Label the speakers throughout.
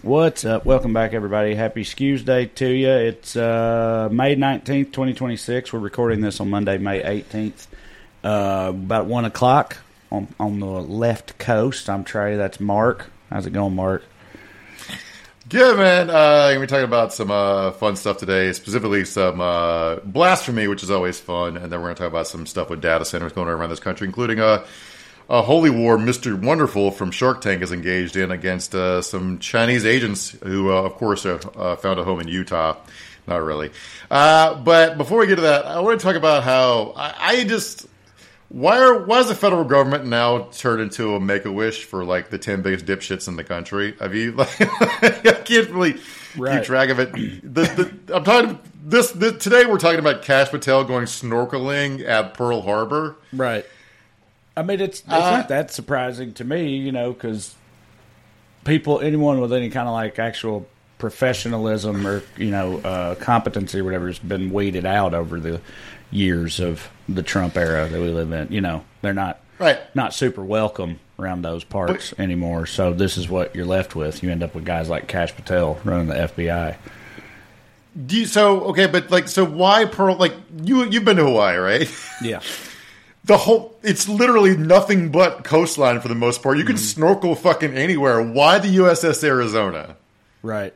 Speaker 1: What's up? Welcome back, everybody. Happy Skews Day to you. It's May 19th, 2026. We're recording this on Monday, May 18th, about 1 o'clock on the left coast. I'm Trey. That's Mark. How's it going, Mark?
Speaker 2: Good, man. Going to be talking about some fun stuff today, specifically some blasphemy, which is always fun, and then we're going to talk about some stuff with data centers going on around this country, including a holy war Mr. Wonderful from Shark Tank is engaged in against some Chinese agents who, of course, found a home in Utah. Not really. But before we get to that, I want to talk about how why is the federal government now turned into a Make-A-Wish for like the 10 biggest dipshits in the country? I mean, I can't really keep track of it. I'm talking today. We're talking about Kash Patel going snorkeling at Pearl Harbor.
Speaker 1: Right. I mean, it's not that surprising to me, because anyone with any kind of like actual professionalism or competency or whatever has been weeded out over the years of the Trump era that we live in. They're not super welcome around those parts anymore. So this is what you're left with. You end up with guys like Kash Patel running the FBI.
Speaker 2: So why Pearl? Like you've been to Hawaii, right?
Speaker 1: Yeah.
Speaker 2: It's literally nothing but coastline for the most part. You can snorkel fucking anywhere. Why the USS Arizona?
Speaker 1: Right.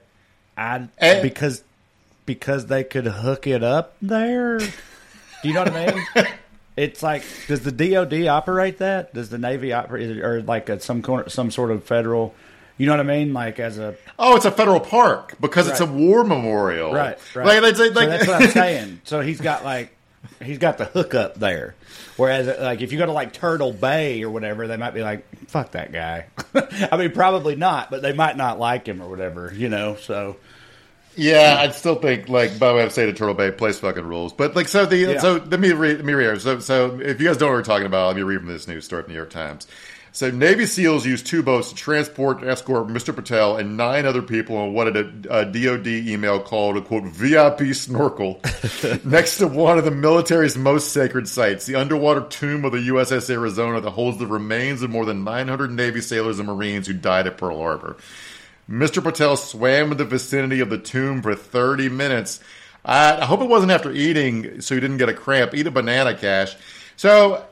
Speaker 1: Because they could hook it up there. Do you know what I mean? It's like, does the DOD operate that? Does the Navy operate, or like at some sort of federal? You know what I mean? Like it's
Speaker 2: a federal park because it's a war memorial.
Speaker 1: Right.
Speaker 2: So
Speaker 1: that's what I'm saying. So he's got the hookup there. Whereas, like, if you go to, like, Turtle Bay or whatever, they might be like, fuck that guy. I mean, probably not, but they might not like him or whatever, so.
Speaker 2: Yeah, I'd still think, like, by the way, I'd say to Turtle Bay, place fucking rules. But, like, so let me read. So if you guys don't know what we're talking about, let me read from this news story from the New York Times. So Navy SEALs used 2 boats to transport and escort Mr. Patel and 9 other people on what a DOD email called a, quote, VIP snorkel next to one of the military's most sacred sites, the underwater tomb of the USS Arizona that holds the remains of more than 900 Navy sailors and Marines who died at Pearl Harbor. Mr. Patel swam in the vicinity of the tomb for 30 minutes. I hope it wasn't after eating so he didn't get a cramp. Eat a banana, Cash. So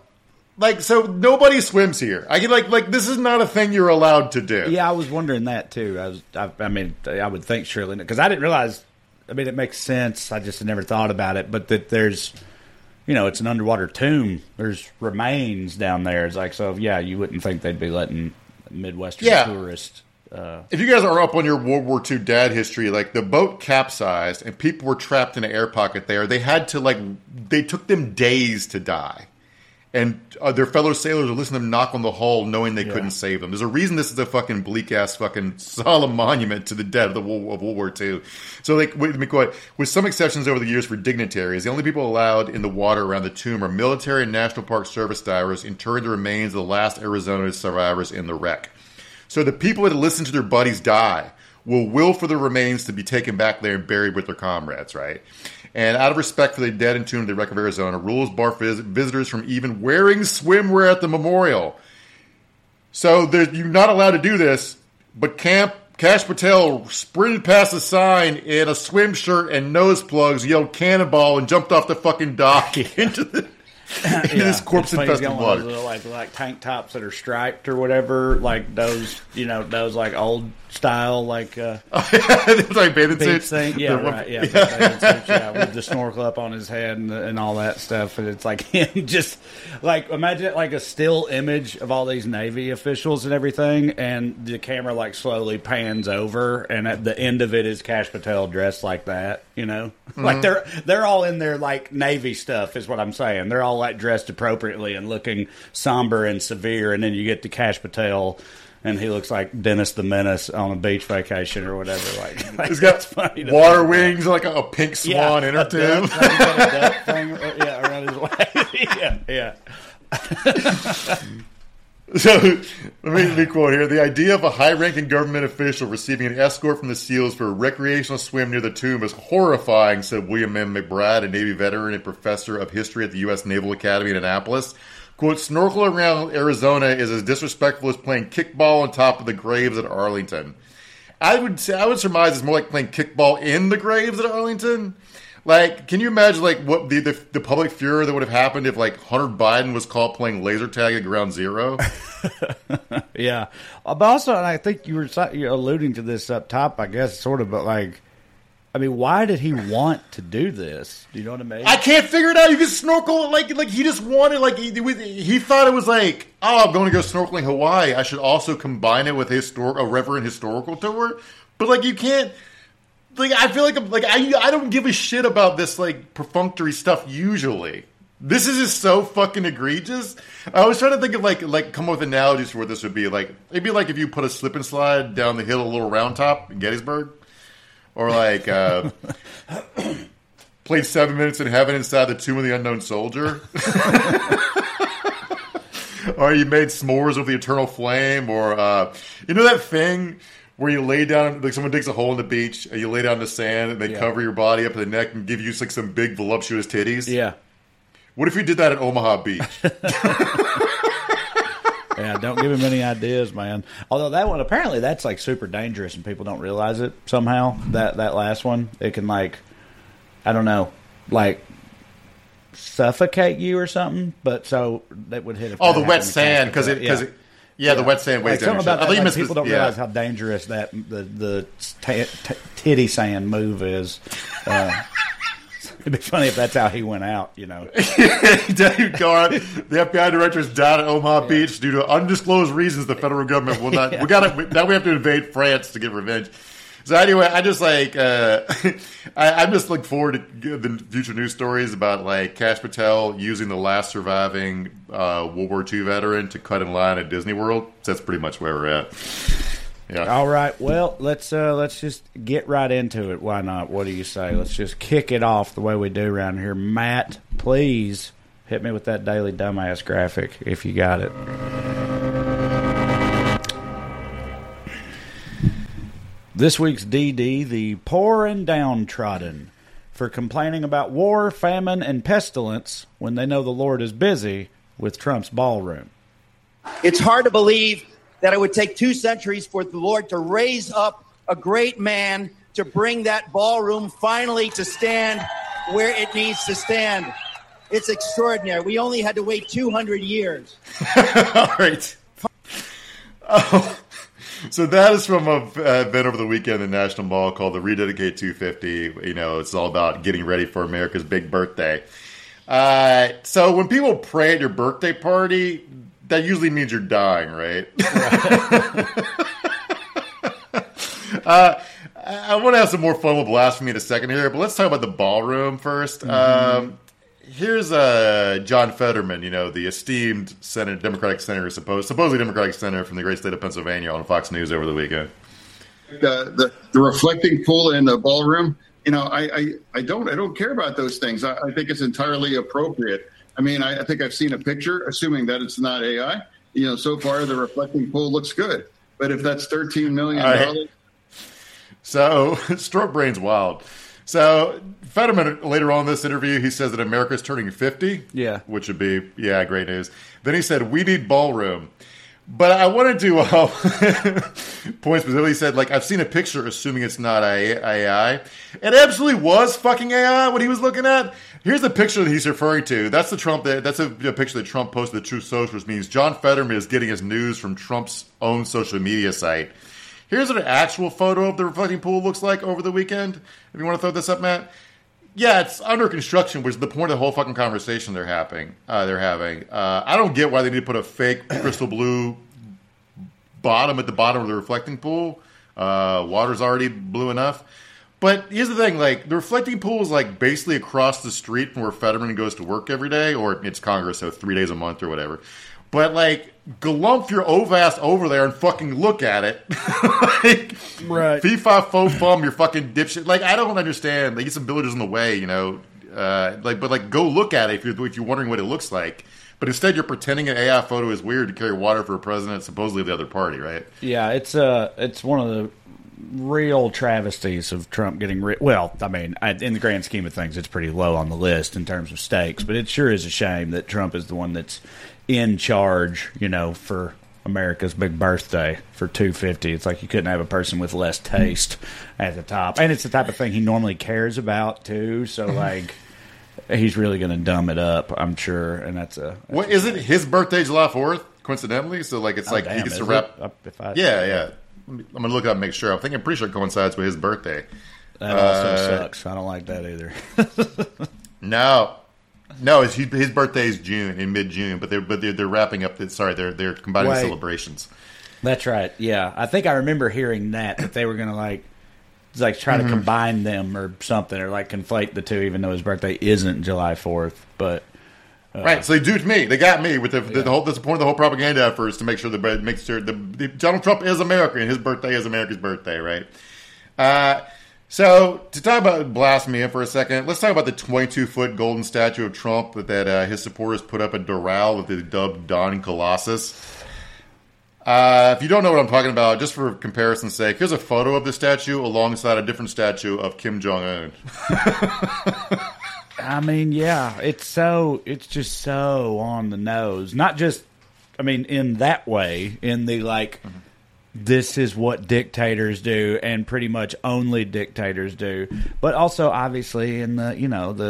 Speaker 2: nobody swims here. I get this is not a thing you're allowed to do.
Speaker 1: Yeah, I was wondering that too. I would think surely, because I didn't realize. I mean, it makes sense. I just had never thought about it. But that there's, it's an underwater tomb. There's remains down there. It's like, so yeah, you wouldn't think they'd be letting Midwestern tourists.
Speaker 2: If you guys are up on your World War II dad history, like the boat capsized and people were trapped in an air pocket there. They had to they took them days to die. And their fellow sailors would listen to them knock on the hull knowing they couldn't save them. There's a reason this is a fucking bleak-ass fucking solemn monument to the dead of World War II. So, with some exceptions over the years for dignitaries, the only people allowed in the water around the tomb are military and National Park Service divers interring the remains of the last Arizona survivors in the wreck. So the people that listen to their buddies die will for the remains to be taken back there and buried with their comrades, right? And out of respect for the dead entombed in the wreck of Arizona, rules bar visitors from even wearing swimwear at the memorial. So you're not allowed to do this, but Kash Patel sprinted past the sign in a swim shirt and nose plugs, yelled cannonball, and jumped off the fucking dock into this corpse-infested water.
Speaker 1: Those like tank tops that are striped or whatever, like those, those like old style, like
Speaker 2: like bathing suits.
Speaker 1: Thing. Yeah, right. Yeah, bathing suits, with the snorkel up on his head and all that stuff. And it's like him just like imagine it like a still image of all these Navy officials and everything, and the camera like slowly pans over, and at the end of it is Kash Patel dressed like that. Mm-hmm. Like they're all in their like Navy stuff, is what I'm saying. They're all like dressed appropriately and looking somber and severe, and then you get to Kash Patel, and he looks like Dennis the Menace on a beach vacation or whatever. Like
Speaker 2: he's got water wings, like a pink swan inner tube.
Speaker 1: He's got a duck thing, around his waist. yeah.
Speaker 2: So, let me quote here. The idea of a high-ranking government official receiving an escort from the SEALs for a recreational swim near the tomb is horrifying, said William M. McBride, a Navy veteran and professor of history at the U.S. Naval Academy in Annapolis. Quote, snorkel around Arizona is as disrespectful as playing kickball on top of the graves at Arlington. I would surmise it's more like playing kickball in the graves at Arlington. Like, can you imagine like what the public furor that would have happened if like Hunter Biden was caught playing laser tag at Ground Zero?
Speaker 1: Yeah, but also, and I think you're alluding to this up top, I guess, sort of, but like, I mean, why did he want to do this? Do you know what I mean?
Speaker 2: I can't figure it out. You can snorkel like he just wanted he thought it was like, oh, I'm going to go snorkeling Hawaii. I should also combine it with a reverent historical tour. But like you can't. Like I feel like I don't give a shit about this like perfunctory stuff usually. This is just so fucking egregious. I was trying to think of like come up with analogies for what this would be like. It'd be like if you put a slip and slide down the hill a Little Round Top in Gettysburg. Or like played 7 minutes in heaven inside the tomb of the unknown soldier. Or you made s'mores with the eternal flame. Or you know that thing where you lay down, like someone digs a hole in the beach and you lay down in the sand and they cover your body up to the neck and give you like some big voluptuous titties?
Speaker 1: Yeah.
Speaker 2: What if you did that at Omaha Beach?
Speaker 1: Yeah, don't give him any ideas, man. Although that one, apparently that's like super dangerous and people don't realize it somehow. That last one, it can like, I don't know, like suffocate you or something. But so that would hit.
Speaker 2: The wet sand, because the wet sand weighs down.
Speaker 1: Something about that, like, people don't realize how dangerous that the titty sand move is. It'd be funny if that's how he went out, you know.
Speaker 2: The FBI director is down at Omaha Beach due to undisclosed reasons. The federal government will not. Now we have to invade France to get revenge. So anyway, I just like I'm just looking forward to the future news stories about like Kash Patel using the last surviving World War II veteran to cut in line at Disney World. So that's pretty much where we're at. Yeah.
Speaker 1: All right. Well, let's just get right into it. Why not? What do you say? Let's just kick it off the way we do around here. Matt, please hit me with that Daily Dumbass graphic if you got it. This week's DD, the poor and downtrodden, for complaining about war, famine, and pestilence when they know the Lord is busy with Trump's ballroom.
Speaker 3: It's hard to believe that it would take 2 centuries for the Lord to raise up a great man to bring that ballroom finally to stand where it needs to stand. It's extraordinary. We only had to wait 200 years.
Speaker 2: All right. Oh, so that is from an event over the weekend in the National Mall called the Rededicate 250. You know, it's all about getting ready for America's big birthday. So when people pray at your birthday party, that usually means you're dying, right? I want to have some more fun with blasphemy in a second here, but let's talk about the ballroom first. Mm-hmm. Here's John Fetterman, you know, the esteemed Democratic senator, supposedly Democratic senator from the great state of Pennsylvania, on Fox News over the weekend.
Speaker 4: The reflecting pool in the ballroom, you know, I don't care about those things. I think it's entirely appropriate. I mean, I think I've seen a picture, assuming that it's not AI. You know, so far the reflecting pool looks good. But if that's $13 million...
Speaker 2: Right. So, stroke brain's wild. So, Fetterman, later on in this interview, he says that America's turning 50.
Speaker 1: Yeah.
Speaker 2: Which would be, great news. Then he said, we need ballroom. But I wanted to point specifically, he said, like, I've seen a picture, assuming it's not AI. It absolutely was fucking AI, what he was looking at. Here's the picture that he's referring to. That's that's a picture that Trump posted to Truth Social, which means John Fetterman is getting his news from Trump's own social media site. Here's what an actual photo of the reflecting pool looks like over the weekend. If you want to throw this up, Matt. Yeah, it's under construction, which is the point of the whole fucking conversation they're having. I don't get why they need to put a fake crystal blue bottom at the bottom of the reflecting pool. Water's already blue enough. But here's the thing, like, the reflecting pool is, like, basically across the street from where Fetterman goes to work every day, or it's Congress, so 3 days a month or whatever. But, like, galump your ass over there and fucking look at it. Like,
Speaker 1: right.
Speaker 2: Fee-fi-fo-fum, your fucking dipshit. Like, I don't understand. Like, get some villagers in the way, you know. But go look at it if you're wondering what it looks like. But instead, you're pretending an AI photo is weird to carry water for a president, supposedly of the other party, right?
Speaker 1: Yeah, it's one of the real travesties of Trump getting well, I mean, in the grand scheme of things, it's pretty low on the list in terms of stakes, but it sure is a shame that Trump is the one that's in charge, you know, for America's big birthday for 250. It's like you couldn't have a person with less taste at the top, and it's the type of thing he normally cares about too. So like, he's really going to dumb it up, I'm sure. And that's
Speaker 2: what is it? His birthday, July 4th, coincidentally. So like, it's like
Speaker 1: damn,
Speaker 2: he gets to
Speaker 1: is
Speaker 2: wrap.
Speaker 1: it?
Speaker 2: Yeah. I'm gonna look up and make sure. I'm pretty sure it coincides with his birthday.
Speaker 1: That also sucks. I don't like that either.
Speaker 2: No, his birthday is in mid-June, but they're wrapping up. They're combining celebrations.
Speaker 1: That's right. Yeah, I think I remember hearing that they were going to try to combine them or something, or like conflate the two, even though his birthday isn't July 4th. But
Speaker 2: right, so they duped me. They got me with the whole. That's the point of the whole propaganda effort, is to make sure Donald Trump is American. His birthday is America's birthday, right? So, to talk about blasphemy for a second, let's talk about the 22-foot golden statue of Trump that his supporters put up at Doral that they dubbed Don Colossus. If you don't know what I'm talking about, just for comparison's sake, here's a photo of the statue alongside a different statue of Kim Jong-un.
Speaker 1: I mean, yeah, it's just so on the nose. Not just, I mean, in that way, in the like... This is what dictators do, and pretty much only dictators do. But also, obviously, in the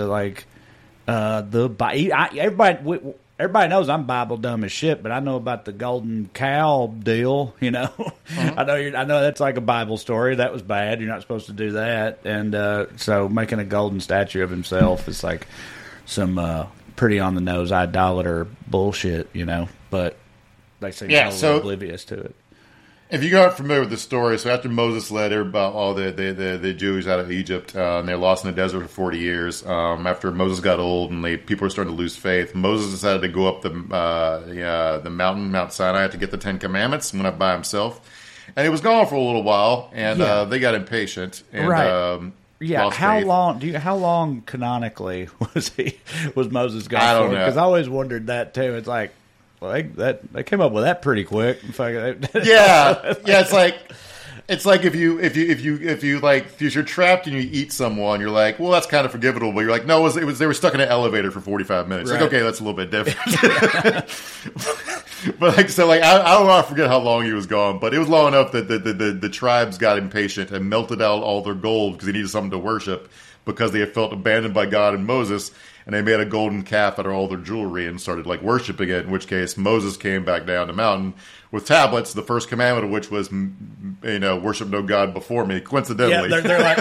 Speaker 1: everybody knows I'm Bible dumb as shit, but I know about the golden cow deal. You know, I know that's like a Bible story. That was bad. You're not supposed to do that. And so, making a golden statue of himself is like some pretty on the nose idolater bullshit. You know, but they seem totally oblivious to it.
Speaker 2: If you aren't familiar with the story, so after Moses led all the Jews out of Egypt, and they're lost in the desert for 40 years, after Moses got old and people were starting to lose faith, Moses decided to go up the mountain, Mount Sinai, to get the Ten Commandments, and went up by himself. And he was gone for a little while, and they got impatient. And,
Speaker 1: right.
Speaker 2: Lost
Speaker 1: how
Speaker 2: faith.
Speaker 1: How long canonically was Moses gone?
Speaker 2: I don't know,
Speaker 1: because I always wondered that too. It's like, well, they came up with that pretty quick.
Speaker 2: Yeah. It's like if you're trapped and you eat someone, you're like, well, that's kind of forgivable. But you're like, no, they were stuck in an elevator for 45 minutes.
Speaker 1: Right.
Speaker 2: Like, okay, that's a little bit different. But I don't want to forget how long he was gone, but it was long enough that the tribes got impatient and melted out all their gold because they needed something to worship, because they had felt abandoned by God and Moses. And they made a golden calf out of all their jewelry and started worshiping it. In which case, Moses came back down the mountain with tablets. The first commandment of which was, worship no God before me. Coincidentally,
Speaker 1: yeah, they're like,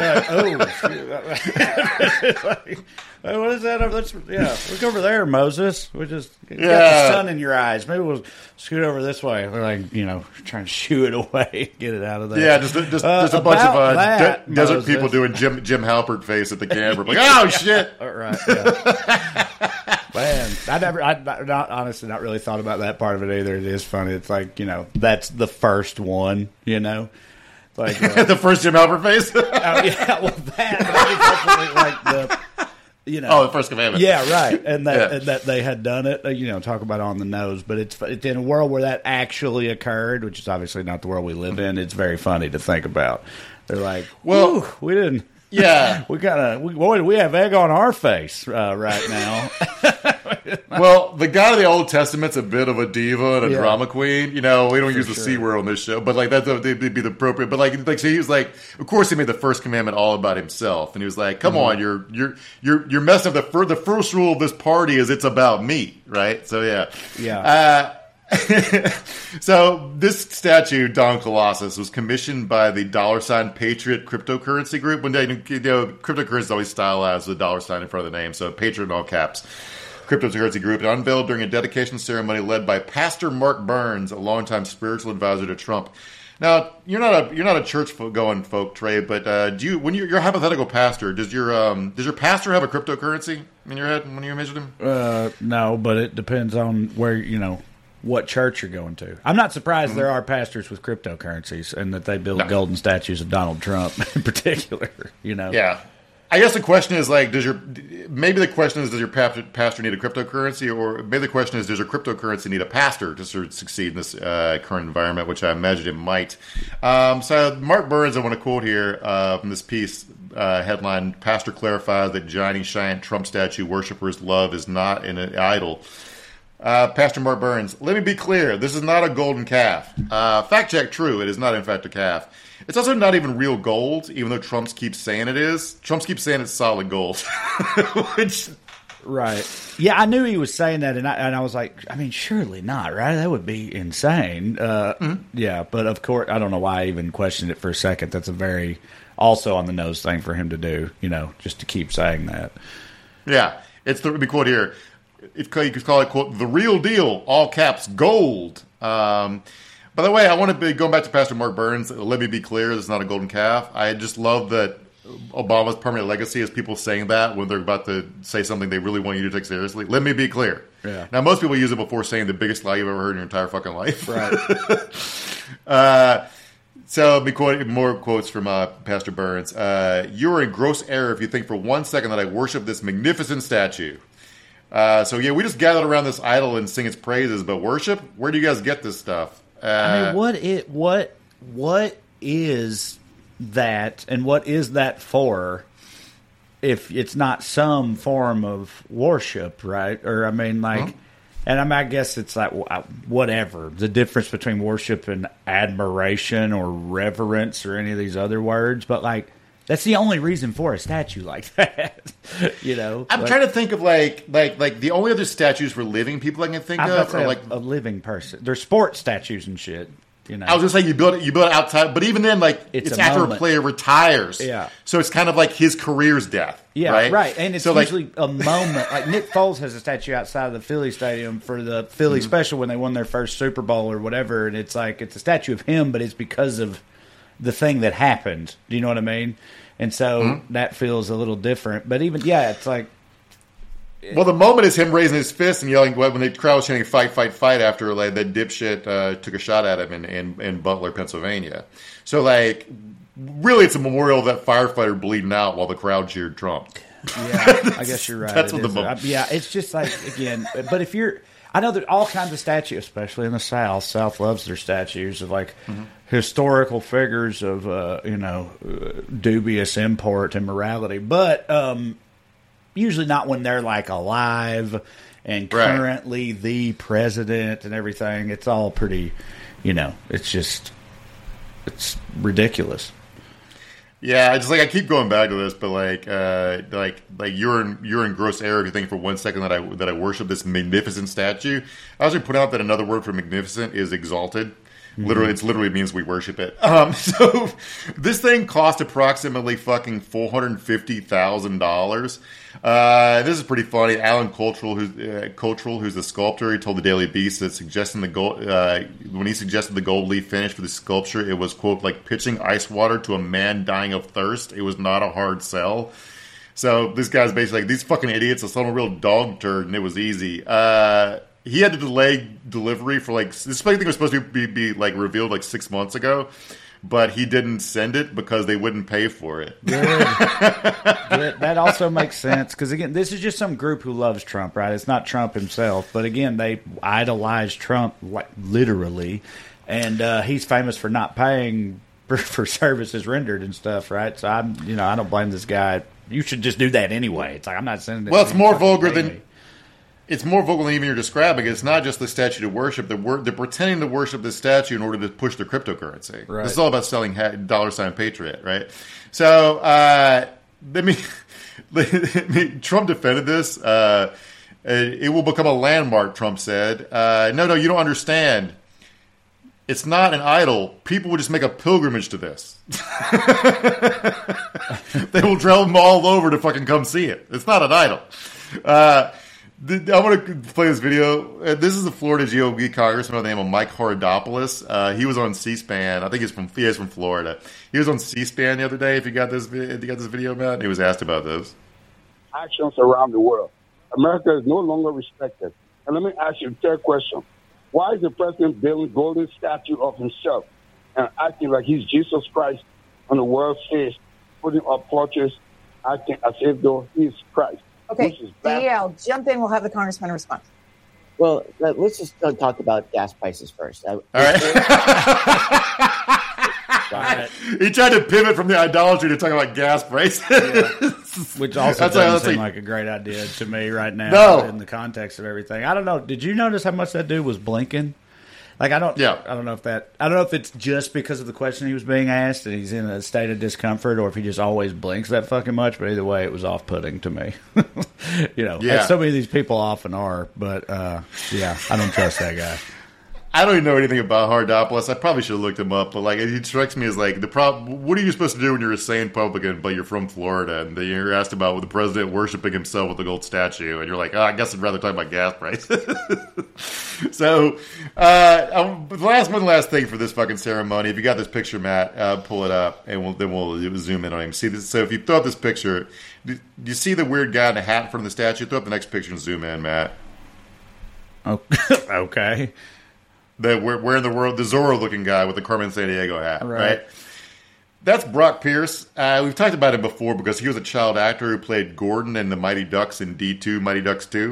Speaker 1: oh, what is that? Look over there, Moses. We just got the sun in your eyes. Maybe we'll scoot over this way. They're like, trying to shoo it away, get it out of there.
Speaker 2: Yeah, just a bunch of desert people doing Jim Halpert face at the camera, like, oh shit!
Speaker 1: All right. Yeah. Man, honestly not really thought about that part of it either. It is funny. It's like, that's the first one, like
Speaker 2: the first Jim Halpert face.
Speaker 1: Yeah, well, that's like
Speaker 2: the first commandment.
Speaker 1: Yeah, right. And that they had done it. Talk about on the nose, but it's in a world where that actually occurred, which is obviously not the world we live in. It's very funny to think about. They're like, well, we didn't.
Speaker 2: Yeah,
Speaker 1: we have egg on our face right now.
Speaker 2: Well, the God of the Old Testament's a bit of a diva and a drama queen. We don't use the C word on this show, but that'd be the appropriate. But so he was like, of course, he made the first commandment all about himself, and he was like, "Come on, you're messing up the first rule of this party is it's about me, right?" So yeah. So this statue, Don Colossus, was commissioned by the $ Patriot cryptocurrency group. When cryptocurrency is always stylized with a $ in front of the name, so Patriot in all caps. Cryptocurrency group, and unveiled during a dedication ceremony led by Pastor Mark Burns, a longtime spiritual advisor to Trump. Now, you're not a church going folk, Trey, but when you're a hypothetical pastor, does your pastor have a cryptocurrency in your head when you envision him?
Speaker 1: No, but it depends on where what church you're going to. I'm not surprised there are pastors with cryptocurrencies and that they build golden statues of Donald Trump in particular.
Speaker 2: Yeah. I guess the question is does your pastor need a cryptocurrency, or maybe the question is, does your cryptocurrency need a pastor to sort of succeed in this current environment, which I imagine it might. So Mark Burns, I want to quote here from this piece, headline, "Pastor clarifies that Johnny Giant Trump statue worshippers' love is not an idol." Pastor Mark Burns, let me be clear. This is not a golden calf. Fact check, true. It is not, in fact, a calf. It's also not even real gold, even though Trump keeps saying it is. Trump keeps saying it's solid gold. Which...
Speaker 1: Right. Yeah, I knew he was saying that, and I was like, I mean, surely not, right? That would be insane. Yeah, but of course, I don't know why I even questioned it for a second. That's a very also on the nose thing for him to do, just to keep saying that.
Speaker 2: Yeah, let me quote here. You could call it, quote, the real deal, all caps, gold. By the way, I want to be going back to Pastor Mark Burns. Let me be clear, this is not a golden calf. I just love that Obama's permanent legacy is people saying that when they're about to say something they really want you to take seriously. Let me be clear.
Speaker 1: Yeah.
Speaker 2: Now, most people use it before saying the biggest lie you've ever heard in your entire fucking life.
Speaker 1: Right.
Speaker 2: So let me quote more quotes from Pastor Burns. You are in gross error if you think for 1 second that I worship this magnificent statue. So yeah, we just gathered around this idol and sing its praises, but worship? Where do you guys get this stuff?
Speaker 1: I mean, what is that, and what is that for if it's not some form of worship, right? Or I mean, like, and I guess it's like whatever the difference between worship and admiration or reverence or any of these other words, but like that's the only reason for a statue like that.
Speaker 2: I'm trying to think of like the only other statues for living people I can think of are like
Speaker 1: a living person. They're sports statues and shit.
Speaker 2: I was gonna say you build it outside, but even then, like it's after a player retires.
Speaker 1: Yeah.
Speaker 2: So it's kind of like his career's death.
Speaker 1: Yeah, right. And it's usually a moment. Like Nick Foles has a statue outside of the Philly Stadium for the Philly Special when they won their first Super Bowl or whatever, and it's like it's a statue of him, but it's because of the thing that happened. Do you know what I mean? And so that feels a little different. But even it's like.
Speaker 2: Well, the moment is him raising his fist and yelling when the crowd was chanting "fight, fight, fight" after like that dipshit took a shot at him in Butler, Pennsylvania. So like, really, it's a memorial of that firefighter bleeding out while the crowd cheered Trump.
Speaker 1: Yeah, I guess you're right.
Speaker 2: That's what the moment.
Speaker 1: Yeah, it's just like again. But if you're, I know that all kinds of statues, especially in the South. South loves their statues of like historical figures of dubious import and morality, but. Usually not when they're like alive and currently the president and everything. It's all pretty, it's ridiculous.
Speaker 2: Yeah, it's like I keep going back to this, but like you're in gross error if you think for 1 second that I worship this magnificent statue. I was going to point out that another word for magnificent is exalted. Literally, it literally means we worship it. So this thing cost approximately fucking $450,000. This is pretty funny. Alan Cultural, who's the sculptor, he told the Daily Beast that when he suggested the gold leaf finish for the sculpture, it was, quote, like pitching ice water to a man dying of thirst. It was not a hard sell. So this guy's basically like, these fucking idiots are selling a real dog turd, and it was easy. He had to delay delivery for like this thing was supposed to be like revealed like 6 months ago, but he didn't send it because they wouldn't pay for it.
Speaker 1: Good. That also makes sense because again, this is just some group who loves Trump, right? It's not Trump himself, but again, they idolize Trump like literally, and he's famous for not paying for services rendered and stuff, right? So I don't blame this guy. You should just do that anyway. It's like I'm not sending it.
Speaker 2: Well, it's more vulgar than. It's more vocal than even you're describing. It's not just the statue to worship. They're pretending to worship this statue in order to push their cryptocurrency. Right. This is all about selling $ Patriot, right? So Trump defended this. It will become a landmark, Trump said. No, you don't understand. It's not an idol. People will just make a pilgrimage to this. They will travel all over to fucking come see it. It's not an idol. I want to play this video. This is a Florida GOP congressman by the name of Mike Horodopoulos. He was on C-SPAN. I think he's from Florida. He was on C-SPAN the other day. If you got this video, Matt, he was asked about this.
Speaker 5: Actions around the world. America is no longer respected. And let me ask you the third question. Why is the president building a golden statue of himself and acting like he's Jesus Christ on the world stage, putting up portraits, acting as if though he's Christ?
Speaker 6: Okay, Danielle, jump in. We'll have the congressman respond.
Speaker 7: Well, let's just talk about gas prices first.
Speaker 2: All right. He tried to pivot from the idolatry to talk about gas prices.
Speaker 1: Which also doesn't seem like a great idea to me right now in the context of everything. I don't know. Did you notice how much that dude was blinking? Like I don't know if it's just because of the question he was being asked and he's in a state of discomfort, or if he just always blinks that fucking much. But either way, it was off-putting to me. Like so many of these people often are. But I don't trust that guy.
Speaker 2: I don't even know anything about Hardopoulos. I probably should have looked him up, but like it strikes me as like what are you supposed to do when you're a sane Republican, but you're from Florida, and you're asked about the president worshiping himself with a gold statue, and you're like, I guess I'd rather talk about gas prices. So, the last thing for this fucking ceremony. If you got this picture, Matt, pull it up, and we'll zoom in on him. See this? So if you throw up this picture, do you see the weird guy in the hat in front of the statue? Throw up the next picture and zoom in, Matt.
Speaker 1: Oh, okay.
Speaker 2: Wearing the Zorro-looking guy with the Carmen Sandiego hat, right? That's Brock Pierce. We've talked about him before because he was a child actor who played Gordon in the Mighty Ducks in D2, Mighty Ducks 2.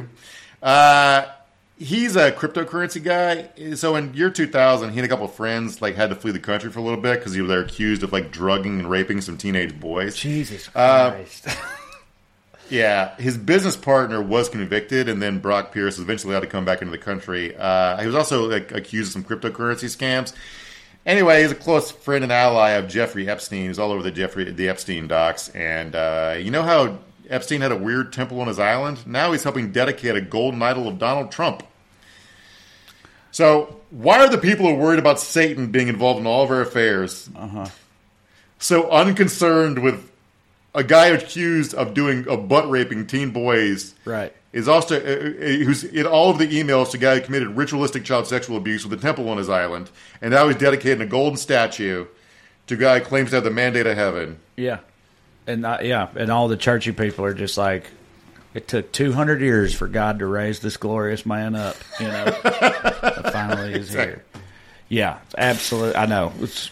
Speaker 2: He's a cryptocurrency guy. So in year 2000, he and a couple of friends had to flee the country for a little bit because they were accused of drugging and raping some teenage boys.
Speaker 1: Jesus Christ.
Speaker 2: Yeah, his business partner was convicted, and then Brock Pierce was eventually allowed to come back into the country. He was also accused of some cryptocurrency scams. Anyway, he's a close friend and ally of Jeffrey Epstein. He's all over the Epstein docs. And you know how Epstein had a weird temple on his island? Now he's helping dedicate a golden idol of Donald Trump. So why are the people who are worried about Satan being involved in all of our affairs so unconcerned with a guy accused of butt raping teen boys?
Speaker 1: Right.
Speaker 2: Is also who's in all of the emails to a guy who committed ritualistic child sexual abuse with a temple on his island, and now he's dedicating a golden statue to a guy who claims to have the mandate of heaven.
Speaker 1: Yeah, and all the churchy people are just like, it took 200 years for God to raise this glorious man up. But finally he's here. Yeah, absolutely. I know it's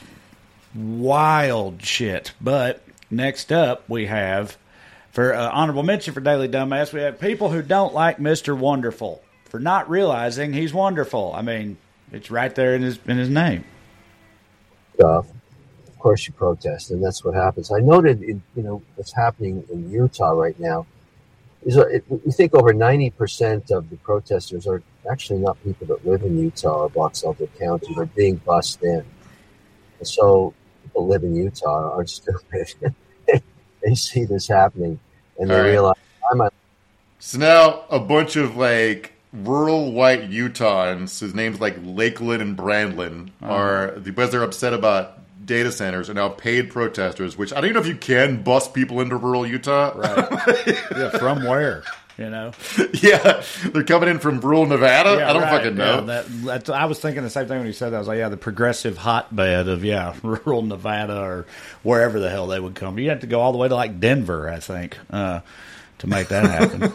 Speaker 1: wild shit, but. Next up, we have, for honorable mention for Daily Dumbass, we have people who don't like Mr. Wonderful for not realizing he's wonderful. I mean, it's right there in his name.
Speaker 7: Of course you protest, and that's what happens. I noted, what's happening in Utah right now. We think over 90% of the protesters are actually not people that live in Utah or Box Elder County. They're being bussed in. And so people live in Utah aren't stupid. They see this happening and they realize
Speaker 2: So now a bunch of rural white Utahns whose names like Lakeland and Brandlin are, because they're upset about data centers, are now paid protesters, which I don't even know if you can bus people into rural Utah.
Speaker 1: Right. Yeah, from where?
Speaker 2: Yeah, they're coming in from rural Nevada.
Speaker 1: Yeah,
Speaker 2: I don't fucking know.
Speaker 1: Yeah, I was thinking the same thing when you said that. I was like, the progressive hotbed of rural Nevada or wherever the hell they would come. You have to go all the way to Denver, I think, to make that happen.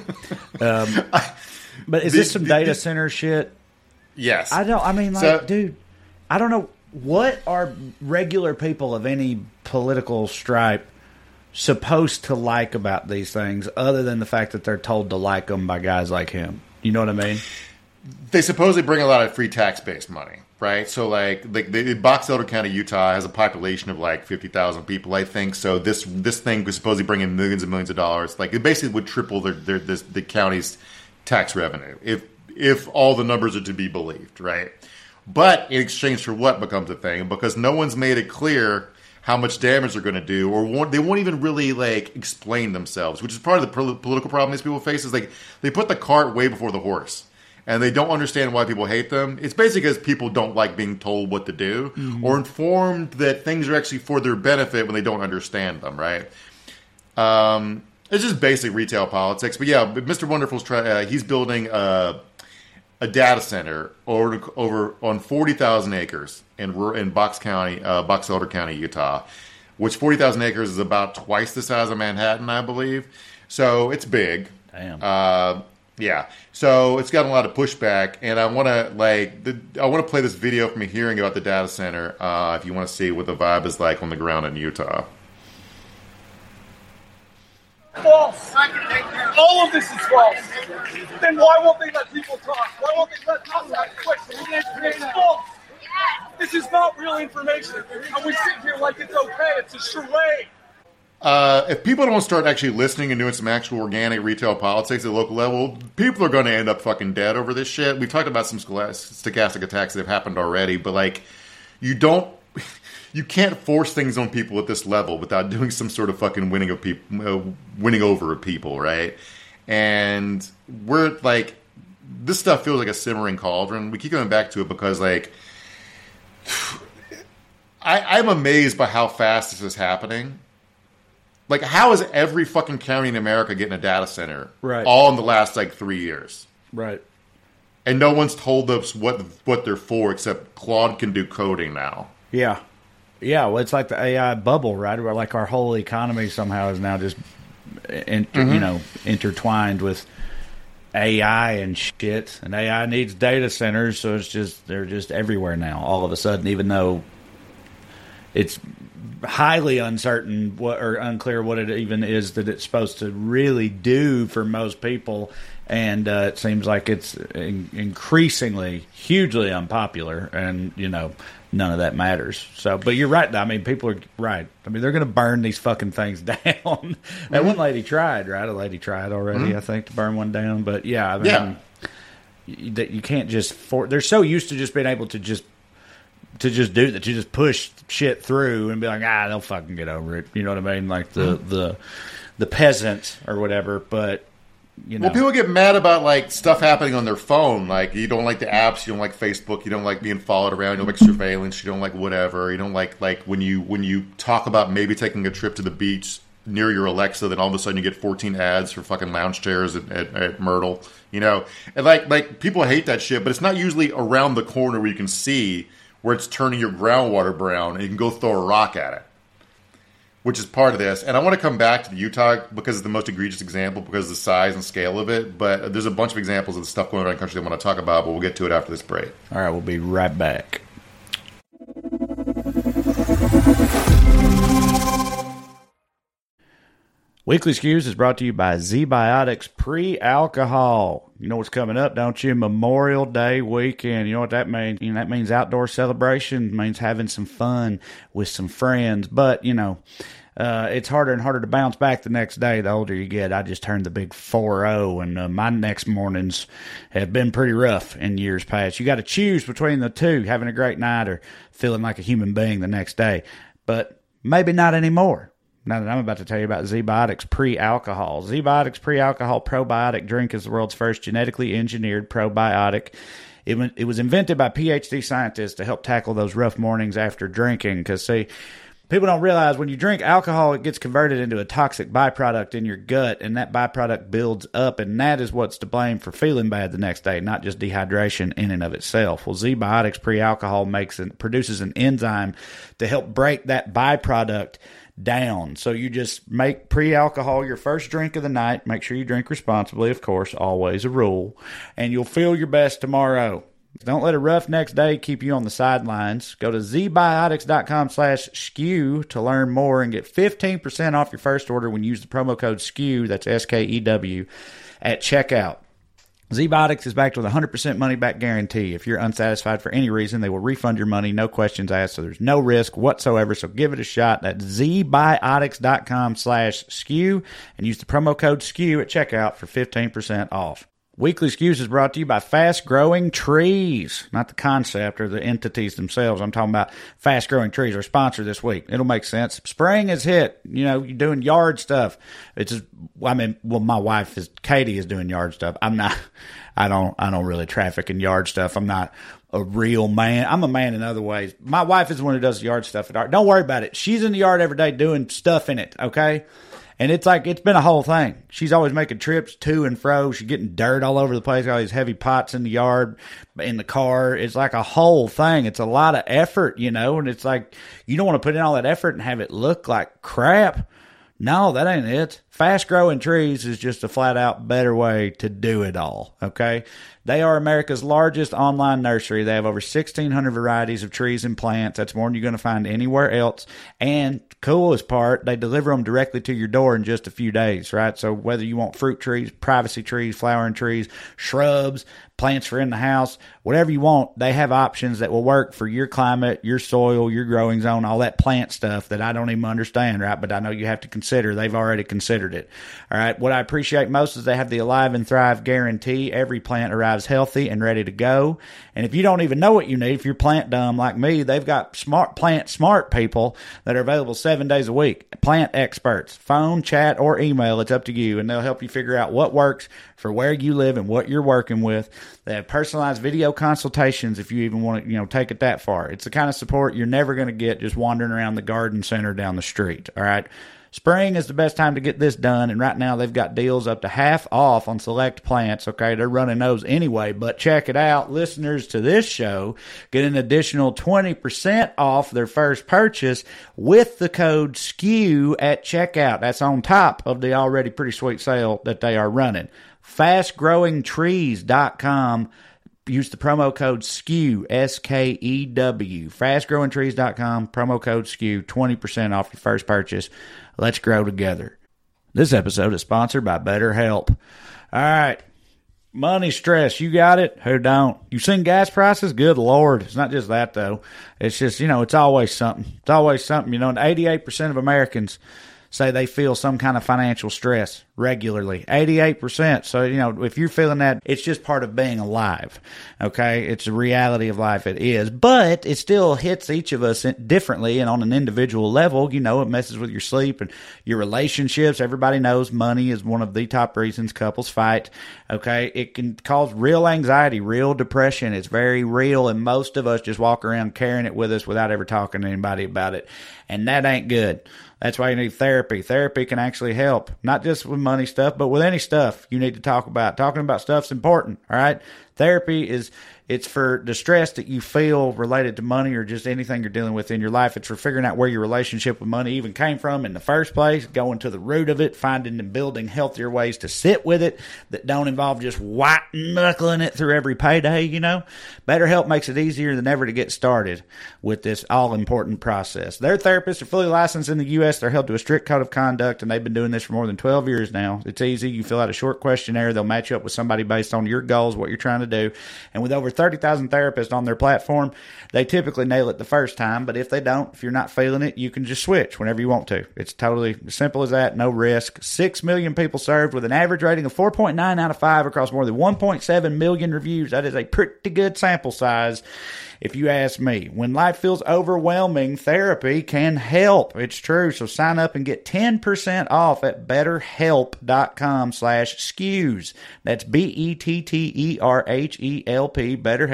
Speaker 1: But is this some data center shit?
Speaker 2: Yes.
Speaker 1: Dude, I don't know what are regular people of any political stripe supposed to like about these things other than the fact that they're told to like them by guys like him. You know what I mean?
Speaker 2: They supposedly bring a lot of free tax-based money, right? So Box Elder County, Utah has a population of 50,000 people, I think. So this thing was supposedly bring in millions and millions of dollars. It basically would triple the county's tax revenue if all the numbers are to be believed, right? But in exchange for what becomes a thing? Because no one's made it clear how much damage they're going to do, or they won't even really explain themselves, which is part of the political problem these people face. Is they put the cart way before the horse, and they don't understand why people hate them. It's basically because people don't like being told what to do or informed that things are actually for their benefit when they don't understand them. Right? It's just basic retail politics. But yeah, Mr. Wonderful's he's building a data center over on 40,000 acres in Box Elder County, Utah, which 40,000 acres is about twice the size of Manhattan, I believe. So it's big.
Speaker 1: Damn.
Speaker 2: Yeah. So it's gotten a lot of pushback, and I want to play this video from a hearing about the data center if you want to see what the vibe is like on the ground in Utah.
Speaker 8: False. All of this is false. Then why won't they let people talk? Why won't they let us ask questions? It's false. This is not real information. information, and we sit here like it's okay. It's a charade.
Speaker 2: If people don't start actually listening and doing some actual organic retail politics at the local level, people are going to end up fucking dead over this shit. We've talked about some stochastic attacks that have happened already, but like, you can't force things on people at this level without doing some sort of fucking winning over of people, right? And we're like, this stuff feels like a simmering cauldron. We keep going back to it because, like, I'm amazed by how fast this is happening. Like, how is every fucking county in America getting a data center?
Speaker 1: Right.
Speaker 2: All in the last, like, 3 years.
Speaker 1: Right.
Speaker 2: And no one's told us what they're for, except Claude can do coding now.
Speaker 1: Yeah. Yeah, well, it's like the AI bubble, right? Where, like, our whole economy somehow is now just, intertwined with AI and shit. And AI needs data centers, so they're just everywhere now, all of a sudden, even though it's highly uncertain or unclear what it even is that it's supposed to really do for most people. And it seems like it's increasingly, hugely unpopular, and, none of that matters. So, but you're right. I mean, people are right. I mean, they're going to burn these fucking things down. That one lady tried, right? A lady tried already, I think, to burn one down. But yeah, I mean, you can't just they're so used to just being able to just do that. You just push shit through and be like, they'll fucking get over it. You know what I mean? Like the peasant or whatever. But
Speaker 2: well, people get mad about like stuff happening on their phone. Like, you don't like the apps, you don't like Facebook, you don't like being followed around, you don't like surveillance, you don't like whatever. You don't like when you talk about maybe taking a trip to the beach near your Alexa, then all of a sudden you get 14 ads for fucking lounge chairs at Myrtle. And like people hate that shit, but it's not usually around the corner where you can see where it's turning your groundwater brown and you can go throw a rock at it, which is part of this. And I want to come back to the Utah because it's the most egregious example because of the size and scale of it. But there's a bunch of examples of the stuff going on in the country I want to talk about, but we'll get to it after this break.
Speaker 1: All right, we'll be right back. Weekly Skews is brought to you by ZBiotics Pre-Alcohol. You know what's coming up, don't you? Memorial Day weekend. You know what that means? That means outdoor celebration. It means having some fun with some friends. But, it's harder and harder to bounce back the next day the older you get. I just turned the big 4-0, and my next mornings have been pretty rough in years past. You got to choose between the two, having a great night or feeling like a human being the next day. But maybe not anymore. Now that I'm about to tell you about ZBiotics Pre-Alcohol. ZBiotics Pre-Alcohol Probiotic Drink is the world's first genetically engineered probiotic. It was invented by PhD scientists to help tackle those rough mornings after drinking. Because, see, people don't realize when you drink alcohol, it gets converted into a toxic byproduct in your gut, and that byproduct builds up, and that is what's to blame for feeling bad the next day, not just dehydration in and of itself. Well, ZBiotics Pre-Alcohol produces an enzyme to help break that byproduct down. So you just make pre-alcohol your first drink of the night. Make sure you drink responsibly, of course, always a rule. And you'll feel your best tomorrow. Don't let a rough next day keep you on the sidelines. Go to zbiotics.com/SKEW to learn more and get 15% off your first order when you use the promo code SKEW, that's SKEW, at checkout. ZBiotics is backed with a 100% money-back guarantee. If you're unsatisfied for any reason, they will refund your money, no questions asked, so there's no risk whatsoever. So give it a shot. That's zbiotics.com/SKEW and use the promo code SKEW at checkout for 15% off. Weekly Skews is brought to you by Fast Growing Trees, not the concept or the entities themselves. I'm talking about Fast Growing Trees, our sponsor this week. It'll make sense. Spring has hit. You're doing yard stuff. My wife Katie is doing yard stuff. I don't really traffic in yard stuff. I'm not a real man. I'm a man in other ways. My wife is the one who does yard stuff. Don't worry about it. She's in the yard every day doing stuff in it, okay? And it's been a whole thing. She's always making trips to and fro. She's getting dirt all over the place, all these heavy pots in the yard, in the car. It's like a whole thing. It's a lot of effort, and it's like, you don't want to put in all that effort and have it look like crap. No, that ain't it. Fast Growing Trees is just a flat out better way to do it all, okay? They are America's largest online nursery. They have over 1,600 varieties of trees and plants. That's more than you're going to find anywhere else. And coolest part, they deliver them directly to your door in just a few days, right? So whether you want fruit trees, privacy trees, flowering trees, shrubs, plants for in the house, whatever you want, they have options that will work for your climate, your soil, your growing zone, all that plant stuff that I don't even understand, right? But I know you have to consider. They've already considered it. All right. What I appreciate most is they have the Alive and Thrive guarantee. Every plant arrives healthy and ready to go. And if you don't even know what you need, if you're plant dumb like me, they've got smart people that are available 7 days a week. Plant experts, phone, chat, or email. It's up to you. And they'll help you figure out what works for where you live and what you're working with. They have personalized video consultations if you even want to, take it that far. It's the kind of support you're never going to get just wandering around the garden center down the street. All right. Spring is the best time to get this done, and right now they've got deals up to half off on select plants. Okay, they're running those anyway, but check it out. Listeners to this show get an additional 20% off their first purchase with the code SKEW at checkout. That's on top of the already pretty sweet sale that they are running. FastGrowingTrees.com. Use the promo code SKEW, SKEW. FastGrowingTrees.com, promo code SKEW, 20% off your first purchase. Let's grow together. This episode is sponsored by BetterHelp. All right. Money stress, you got it? Who don't? You seen gas prices? Good Lord. It's not just that, though. It's just, it's always something. It's always something. And 88% of Americans say they feel some kind of financial stress regularly. 88%. So, if you're feeling that, it's just part of being alive. Okay? It's a reality of life. It is. But it still hits each of us differently and on an individual level. It messes with your sleep and your relationships. Everybody knows money is one of the top reasons couples fight. Okay? It can cause real anxiety, real depression. It's very real. And most of us just walk around carrying it with us without ever talking to anybody about it. And that ain't good. That's why you need therapy. Therapy can actually help, not just with money stuff, but with any stuff you need to talk about. Talking about stuff's important, all right? Therapy it's for the stress that you feel related to money or just anything you're dealing with in your life. It's for figuring out where your relationship with money even came from in the first place, going to the root of it, finding and building healthier ways to sit with it that don't involve just white-knuckling it through every payday, BetterHelp makes it easier than ever to get started with this all-important process. Their therapists are fully licensed in the U.S. They're held to a strict code of conduct, and they've been doing this for more than 12 years now. It's easy. You fill out a short questionnaire. They'll match you up with somebody based on your goals, what you're trying to do. And with over 30,000 therapists on their platform, they typically nail it the first time. But if they don't, if you're not feeling it, you can just switch whenever you want to. It's totally as simple as that. No risk. 6 million people served with an average rating of 4.9 out of 5 across more than 1.7 million reviews. That is a pretty good sample size, if you ask me. When life feels overwhelming, therapy can help. It's true. So sign up and get 10% off at betterhelp.com/skews. That's BETTERHELP,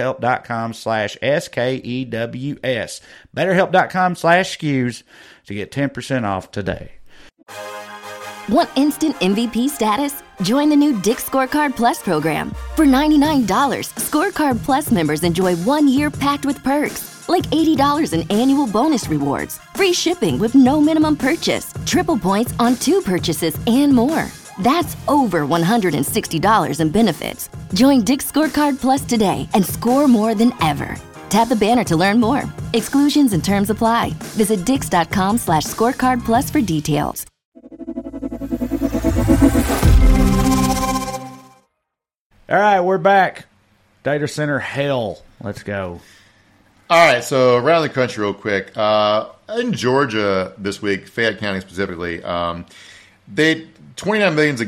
Speaker 1: betterhelp.com/SKEWS. betterhelp.com/skews to get 10% off today.
Speaker 9: Want instant MVP status? Join the new Dick's Scorecard Plus program. For $99, Scorecard Plus members enjoy 1 year packed with perks, like $80 in annual bonus rewards, free shipping with no minimum purchase, triple points on 2 purchases, and more. That's over $160 in benefits. Join Dick's Scorecard Plus today and score more than ever. Tap the banner to learn more. Exclusions and terms apply. Visit dix.com/scorecard plus for details.
Speaker 1: All right, we're back. Data center hell. Let's go.
Speaker 2: All right, so around the country real quick. In Georgia this week, Fayette County specifically, 29 million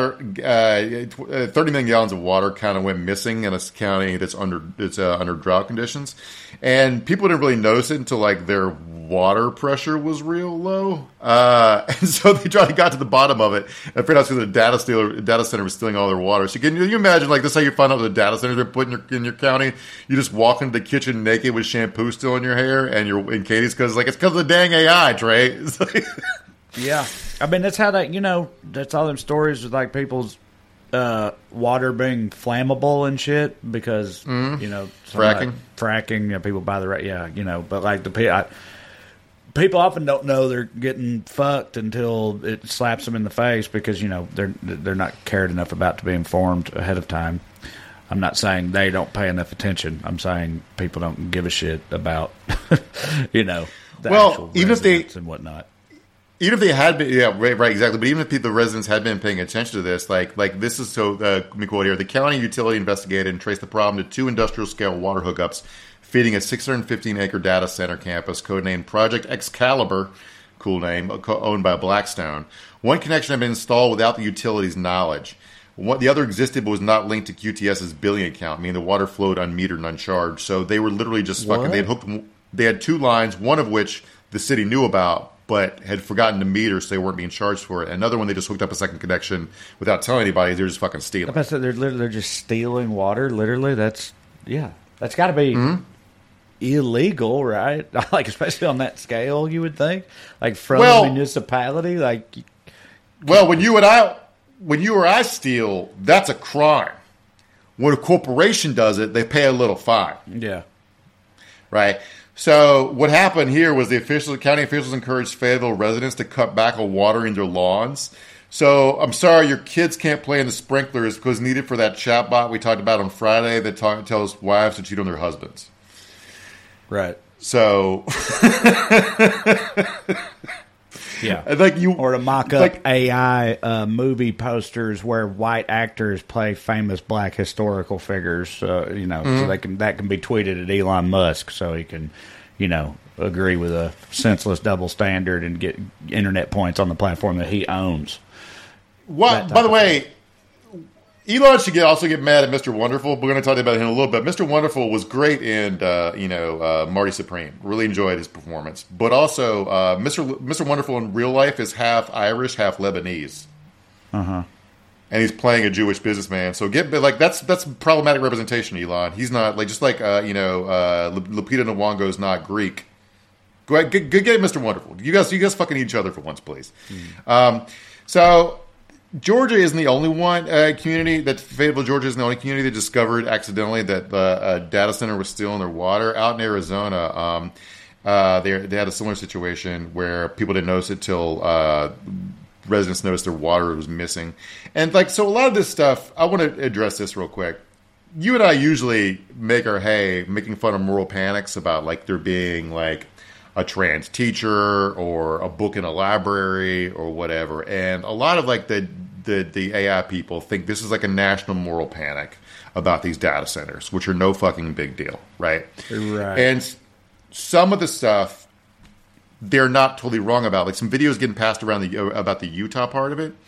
Speaker 2: 30 million gallons of water kind of went missing in a county that's under drought conditions, and people didn't really notice it until their water pressure was real low, and so they got to the bottom of it and figured out because the data center was stealing all their water. So can you imagine this is how you find out the data center they're putting in your county? You just walk into the kitchen naked with shampoo still in your hair, and you're in Katie's because it's because of the dang AI, Trey.
Speaker 1: Yeah. I mean, that's how that's all them stories with people's water being flammable and shit because,
Speaker 2: fracking.
Speaker 1: Fracking, people buy the, but people often don't know they're getting fucked until it slaps them in the face because, you know, they're not cared enough about to be informed ahead of time. I'm not saying they don't pay enough attention. I'm saying people don't give a shit about, you know, the actual
Speaker 2: even if they
Speaker 1: and whatnot.
Speaker 2: Even if they had been, right, exactly. But even if the residents had been paying attention to this, like this is so. Let me quote here: the county utility investigated and traced the problem to 2 industrial-scale water hookups feeding a 615-acre data center campus, codenamed Project Excalibur, cool name, owned by Blackstone. One connection had been installed without the utility's knowledge. The other existed but was not linked to QTS's billing account, meaning the water flowed unmetered and uncharged. So they were literally just fucking. They had 2 lines, one of which the city knew about, but had forgotten to meter, so they weren't being charged for it. Another one, they just hooked up a second connection without telling anybody. They're just fucking stealing.
Speaker 1: They're just stealing water. Literally, that's got to be illegal, right? Like, especially on that scale, you would think, like from a municipality. Like,
Speaker 2: well, when you or I steal, that's a crime. When a corporation does it, they pay a little fine.
Speaker 1: Yeah,
Speaker 2: right. So what happened here was the county officials encouraged Fayetteville residents to cut back on watering their lawns. So I'm sorry, your kids can't play in the sprinklers because needed for that chatbot we talked about on Friday that tells wives to cheat on their husbands.
Speaker 1: Right.
Speaker 2: So,
Speaker 1: yeah,
Speaker 2: like
Speaker 1: or to mock up AI movie posters where white actors play famous black historical figures. You know, so that can be tweeted at Elon Musk, so he can, you know, agree with a senseless double standard and get internet points on the platform that he owns.
Speaker 2: What? By the way, Elon should also get mad at Mr. Wonderful. We're going to talk about him in a little bit. Mr. Wonderful was great in, Marty Supreme. Really enjoyed his performance. But also, Mr. Wonderful in real life is half Irish, half Lebanese.
Speaker 1: Uh-huh.
Speaker 2: And he's playing a Jewish businessman. So that's problematic representation, Elon. He's not, like, just like, Lupita Nyong'o's not Greek. Go ahead, get Mr. Wonderful. You guys fucking each other for once, please. So Georgia isn't the only one community that Fayetteville, Georgia isn't the only community that discovered accidentally that a data center was stealing their water. Out in Arizona, they had a similar situation where people didn't notice it till residents noticed their water was missing. And so a lot of this stuff, I want to address this real quick. You and I usually make our hay making fun of moral panics about there being a trans teacher or a book in a library or whatever. And a lot of the AI people think this is a national moral panic about these data centers, which are no fucking big deal, right?
Speaker 1: Right.
Speaker 2: And some of the stuff they're not totally wrong about. Some videos getting passed around about the Utah part of it.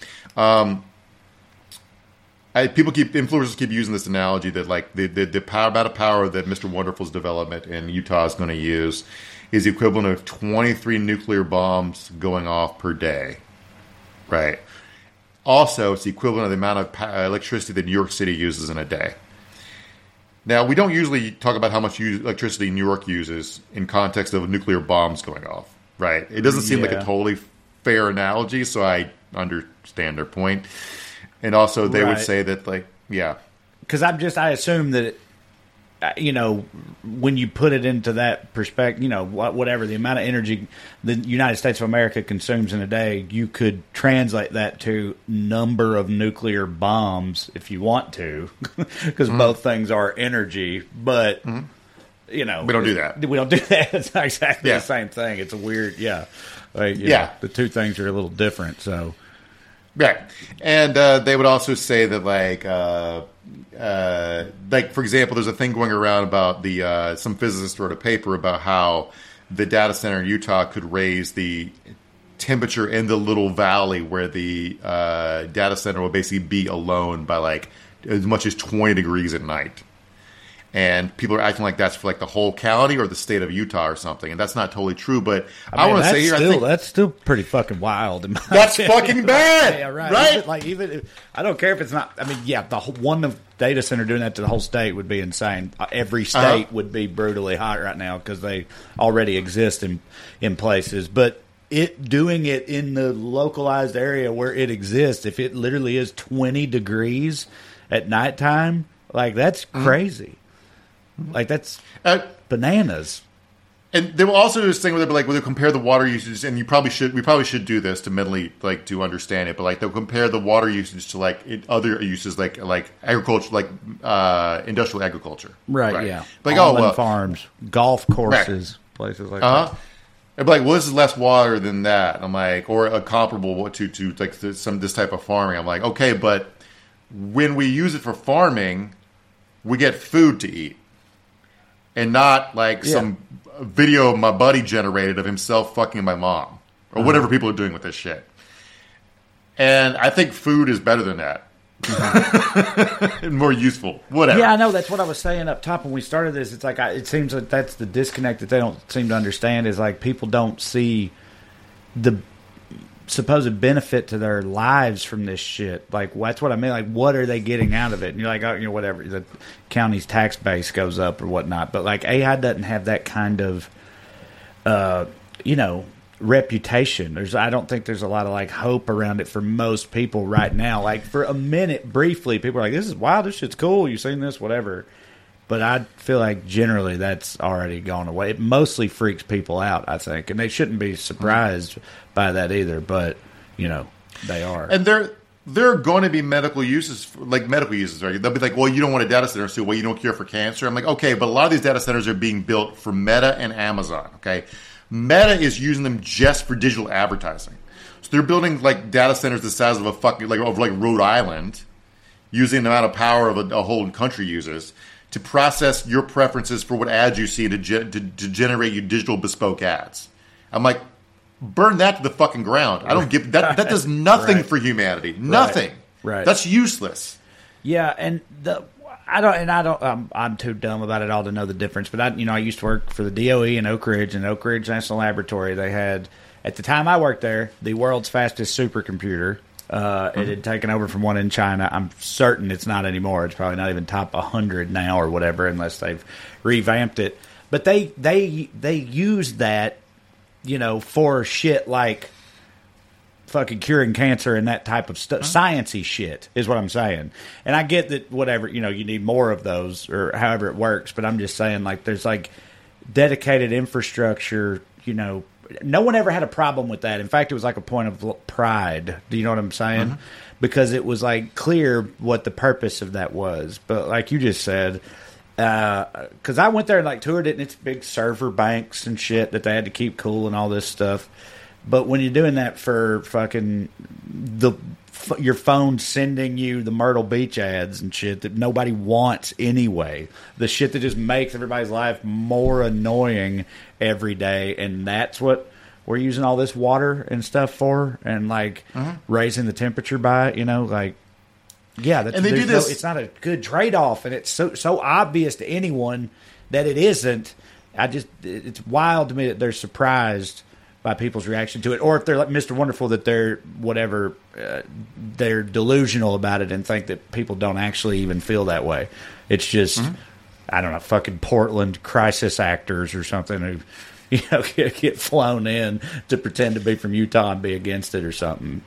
Speaker 2: Influencers keep using this analogy that the amount of power that Mr. Wonderful's development in Utah is going to use is the equivalent of 23 nuclear bombs going off per day, right? Also, it's the equivalent of the amount of electricity that New York City uses in a day. Now, we don't usually talk about how much electricity New York uses in context of nuclear bombs going off, right? It doesn't seem like a totally fair analogy, so I understand their point. And also, they would say that,
Speaker 1: because I assume that when you put it into that perspective, whatever the amount of energy the United States of America consumes in a day, you could translate that to number of nuclear bombs if you want to, because both things are energy. But we don't
Speaker 2: do that.
Speaker 1: We don't do that. It's not exactly the same thing. It's a weird, the two things are a little different. So,
Speaker 2: right, and they would also say that for example, there's a thing going around about some physicists wrote a paper about how the data center in Utah could raise the temperature in the little valley where the data center will basically be alone by as much as 20 degrees at night. And people are acting like that's for the whole county or the state of Utah or something, and that's not totally true. But I want to say here, I think
Speaker 1: that's still pretty fucking wild.
Speaker 2: That's fucking bad,
Speaker 1: yeah, right? Even I don't care if it's not. I mean, the one data center doing that to the whole state would be insane. Every state would be brutally hot right now because they already exist in places. But doing it in the localized area where it exists, if it literally is 20 degrees at nighttime, that's crazy. That's bananas.
Speaker 2: And they will also do this thing where they'll compare the water usage, and we probably should do this to mentally to understand it. But like they'll compare the water usage to like other uses like agriculture, like industrial agriculture,
Speaker 1: right? Yeah,
Speaker 2: like
Speaker 1: farms, golf courses, places like that.
Speaker 2: They'd be like, well, this is less water than that. I'm like, or a comparable to like this type of farming. I'm like, okay, but when we use it for farming, we get food to eat, and not like some video my buddy generated of himself fucking my mom or whatever people are doing with this shit. And I think food is better than that. And more useful. Whatever.
Speaker 1: Yeah, I know. That's what I was saying up top when we started this. It's like it seems like that's the disconnect that they don't seem to understand is like people don't see the supposed benefit to their lives from this shit. Like that's what I mean. Like what are they getting out of it? And you're like, oh, whatever. The county's tax base goes up or whatnot. But like AI doesn't have that kind of, reputation. I don't think there's a lot of like hope around it for most people right now. Like for a minute, briefly, people are like, "This is wild. This shit's cool. You seen this? Whatever." But I feel like generally that's already gone away. It mostly freaks people out, I think, and they shouldn't be surprised by that either. But they are,
Speaker 2: and there are going to be medical uses, right? They'll be like, "Well, you don't want a data center, so well, you don't cure for cancer." I'm like, okay, but a lot of these data centers are being built for Meta and Amazon. Okay, Meta is using them just for digital advertising, so they're building like data centers the size of a fucking like Rhode Island, using the amount of power of a whole country uses to process your preferences for what ads you see to generate you digital bespoke ads. I'm like, burn that to the fucking ground. I don't give that. That does nothing for humanity. Nothing.
Speaker 1: Right.
Speaker 2: That's useless.
Speaker 1: Yeah, and I'm too dumb about it all to know the difference. But I used to work for the DOE in Oak Ridge, and Oak Ridge National Laboratory. They had, at the time I worked there, the world's fastest supercomputer. It had taken over from one in China. I'm certain it's not anymore. It's probably not even top 100 now or whatever, unless they've revamped it. But they use that, for shit like fucking curing cancer and that type of stuff. Sciencey shit is what I'm saying. And I get that whatever, you need more of those or however it works. But I'm just saying, like, there's like dedicated infrastructure, No one ever had a problem with that. In fact, it was like a point of pride. Do you know what I'm saying? Because it was like clear what the purpose of that was. But like you just said, because I went there and like toured it, and it's big server banks and shit that they had to keep cool and all this stuff. But when you're doing that for fucking your phone sending you the Myrtle Beach ads and shit that nobody wants anyway, the shit that just makes everybody's life more annoying every day, and that's what we're using all this water and stuff for, and like raising the temperature by, and they do this. It's not a good trade-off, and it's so obvious to anyone that it isn't. It's wild to me that they're surprised by people's reaction to it, or if they're like Mr. Wonderful, that they're they're delusional about it and think that people don't actually even feel that way. It's just I don't know, fucking Portland crisis actors or something who get flown in to pretend to be from Utah and be against it or something.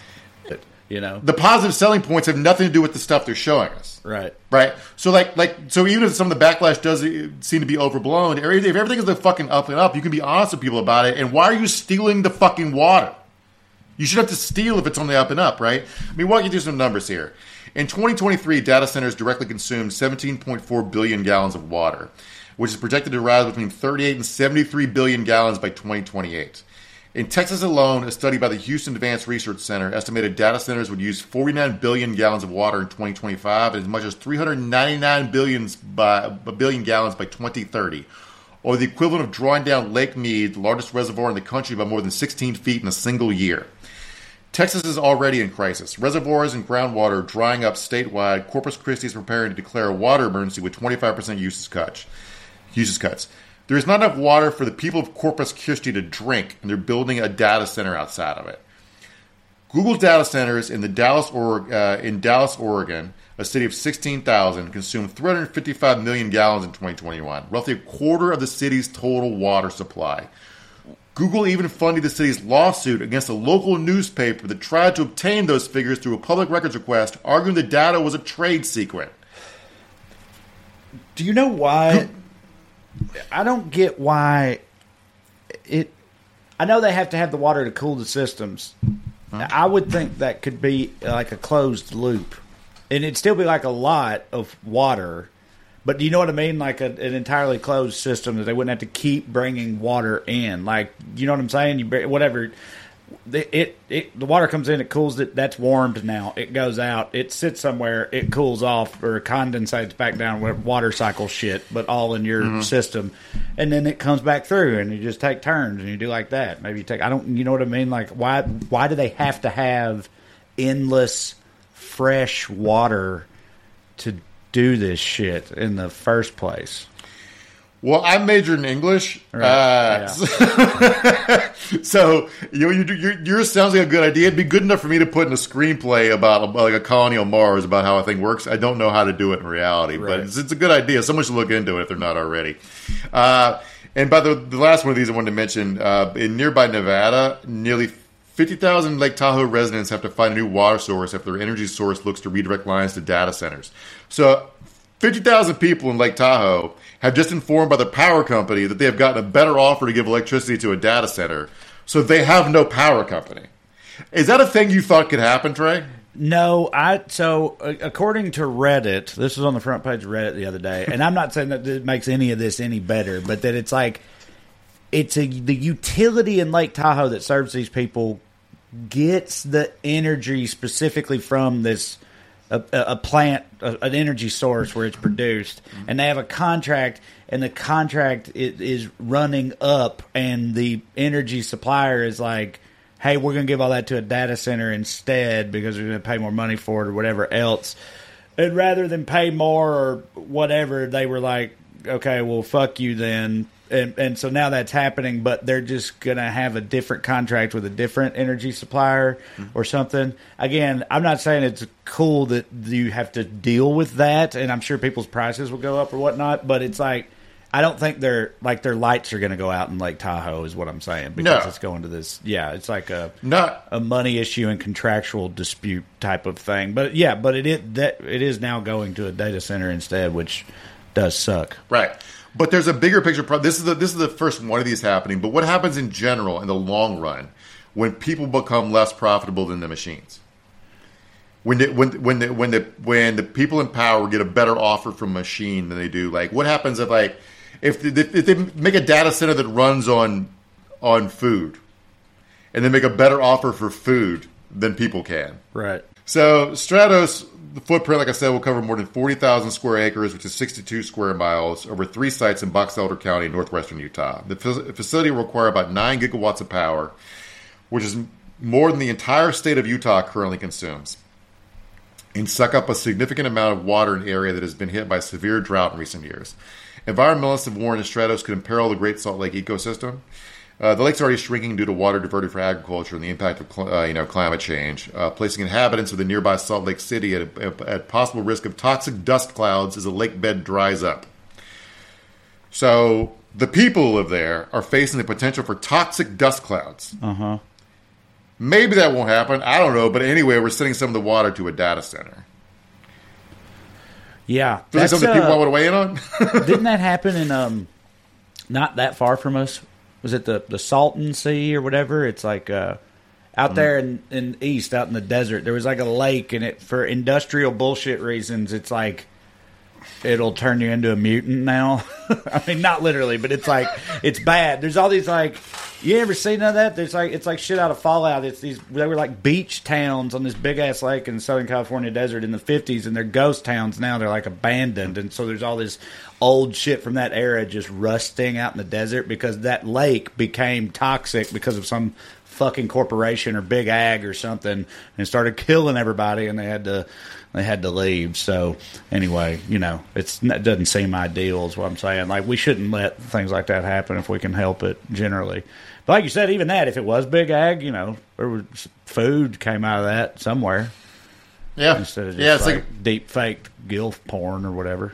Speaker 1: The positive selling points have nothing to do with the stuff they're showing us. Right.
Speaker 2: So so even if some of the backlash does seem to be overblown, if everything is the fucking up and up, you can be honest with people about it. And why are you stealing the fucking water? You should have to steal if it's on the up and up, right? I mean, walk you through some numbers here. In 2023, data centers directly consumed 17.4 billion gallons of water, which is projected to rise between 38 and 73 billion gallons by 2028. In Texas alone, a study by the Houston Advanced Research Center estimated data centers would use 49 billion gallons of water in 2025 and as much as 399 billion gallons by 2030, or the equivalent of drawing down Lake Mead, the largest reservoir in the country, by more than 16 feet in a single year. Texas is already in crisis. Reservoirs and groundwater are drying up statewide. Corpus Christi is preparing to declare a water emergency with 25% usage cuts. There is not enough water for the people of Corpus Christi to drink, and they're building a data center outside of it. Google data centers in Dallas, Oregon, a city of 16,000, consumed 355 million gallons in 2021, roughly a quarter of the city's total water supply. Google even funded the city's lawsuit against a local newspaper that tried to obtain those figures through a public records request, arguing the data was a trade secret.
Speaker 1: Do you know why? I don't get why I know they have to have the water to cool the systems. I would think that could be like a closed loop. And it'd still be like a lot of water. But do you know what I mean? Like an entirely closed system that they wouldn't have to keep bringing water in. Like, you know what I'm saying? Whatever. The water comes in, it cools it. That's warmed now. It goes out. It sits somewhere. It cools off or condensates back down. Water cycle shit, but all in your system. And then it comes back through, and you just take turns, and you do like that. Maybe you take. You know what I mean? Like, why do they have to have endless fresh water to do this shit in the first place?
Speaker 2: Well, I majored in English,
Speaker 1: right.
Speaker 2: So yours sounds like a good idea. It'd be good enough for me to put in a screenplay about like a colony on Mars about how a thing works. I don't know how to do it in reality, but it's a good idea. Someone should look into it if they're not already. And by the last one of these I wanted to mention, in nearby Nevada, nearly 50,000 Lake Tahoe residents have to find a new water source after their energy source looks to redirect lines to data centers. So 50,000 people in Lake Tahoe have just informed by the power company that they have gotten a better offer to give electricity to a data center, so they have no power company. Is that a thing you thought could happen, Trey?
Speaker 1: No, so according to Reddit, this was on the front page of Reddit the other day, and I'm not saying that it makes any of this any better, but that it's like the utility in Lake Tahoe that serves these people gets the energy specifically from this a plant, an energy source where it's produced, and they have a contract, and the contract is running up, and the energy supplier is like, hey, we're going to give all that to a data center instead because we're going to pay more money for it or whatever else. And rather than pay more or whatever, they were like, okay, well, fuck you then. And so now that's happening, but they're just going to have a different contract with a different energy supplier or something. Again, I'm not saying it's cool that you have to deal with that, and I'm sure people's prices will go up or whatnot, but it's like, I don't think their lights are going to go out in Lake Tahoe is what I'm saying, because it's going to this. Yeah, it's like a money issue and contractual dispute type of thing. But yeah, but it is now going to a data center instead, which does suck.
Speaker 2: Right. But there's a bigger picture problem. This is the first one of these happening. But what happens in general in the long run when people become less profitable than the machines? When the people in power get a better offer from a machine than they do, like what happens if they make a data center that runs on food, and they make a better offer for food than people can?
Speaker 1: Right.
Speaker 2: So Stratos, the footprint, like I said, will cover more than 40,000 square acres, which is 62 square miles, over 3 sites in Box Elder County in northwestern Utah. The facility will require about 9 gigawatts of power, which is more than the entire state of Utah currently consumes, and suck up a significant amount of water in an area that has been hit by severe drought in recent years. Environmentalists have warned that Stratos could imperil the Great Salt Lake ecosystem. The lake's already shrinking due to water diverted for agriculture and the impact of climate change, placing inhabitants of the nearby Salt Lake City at possible risk of toxic dust clouds as the lake bed dries up. So the people who live there are facing the potential for toxic dust clouds.
Speaker 1: Uh-huh.
Speaker 2: Maybe that won't happen. I don't know. But anyway, we're sending some of the water to a data center.
Speaker 1: Yeah.
Speaker 2: That's something people want to weigh in on?
Speaker 1: Didn't that happen in not that far from us? Was it the Salton Sea or whatever? It's like out there in east, out in the desert. There was like a lake, and for industrial bullshit reasons, it's like it'll turn you into a mutant now. I mean, not literally, but it's like it's bad. There's all these like, you ever seen none of that? There's like it's like shit out of Fallout. They were like beach towns on this big ass lake in the Southern California desert in the 50s, and they're ghost towns now. They're like abandoned, and so there's all this old shit from that era just rusting out in the desert because that lake became toxic because of some fucking corporation or big ag or something, and started killing everybody, and they had to leave. So anyway, it doesn't seem ideal is what I'm saying. Like, we shouldn't let things like that happen if we can help it generally. But like you said, even that, if it was big ag, there was food came out of that somewhere.
Speaker 2: Yeah.
Speaker 1: Instead of just like deep faked gilf porn or whatever.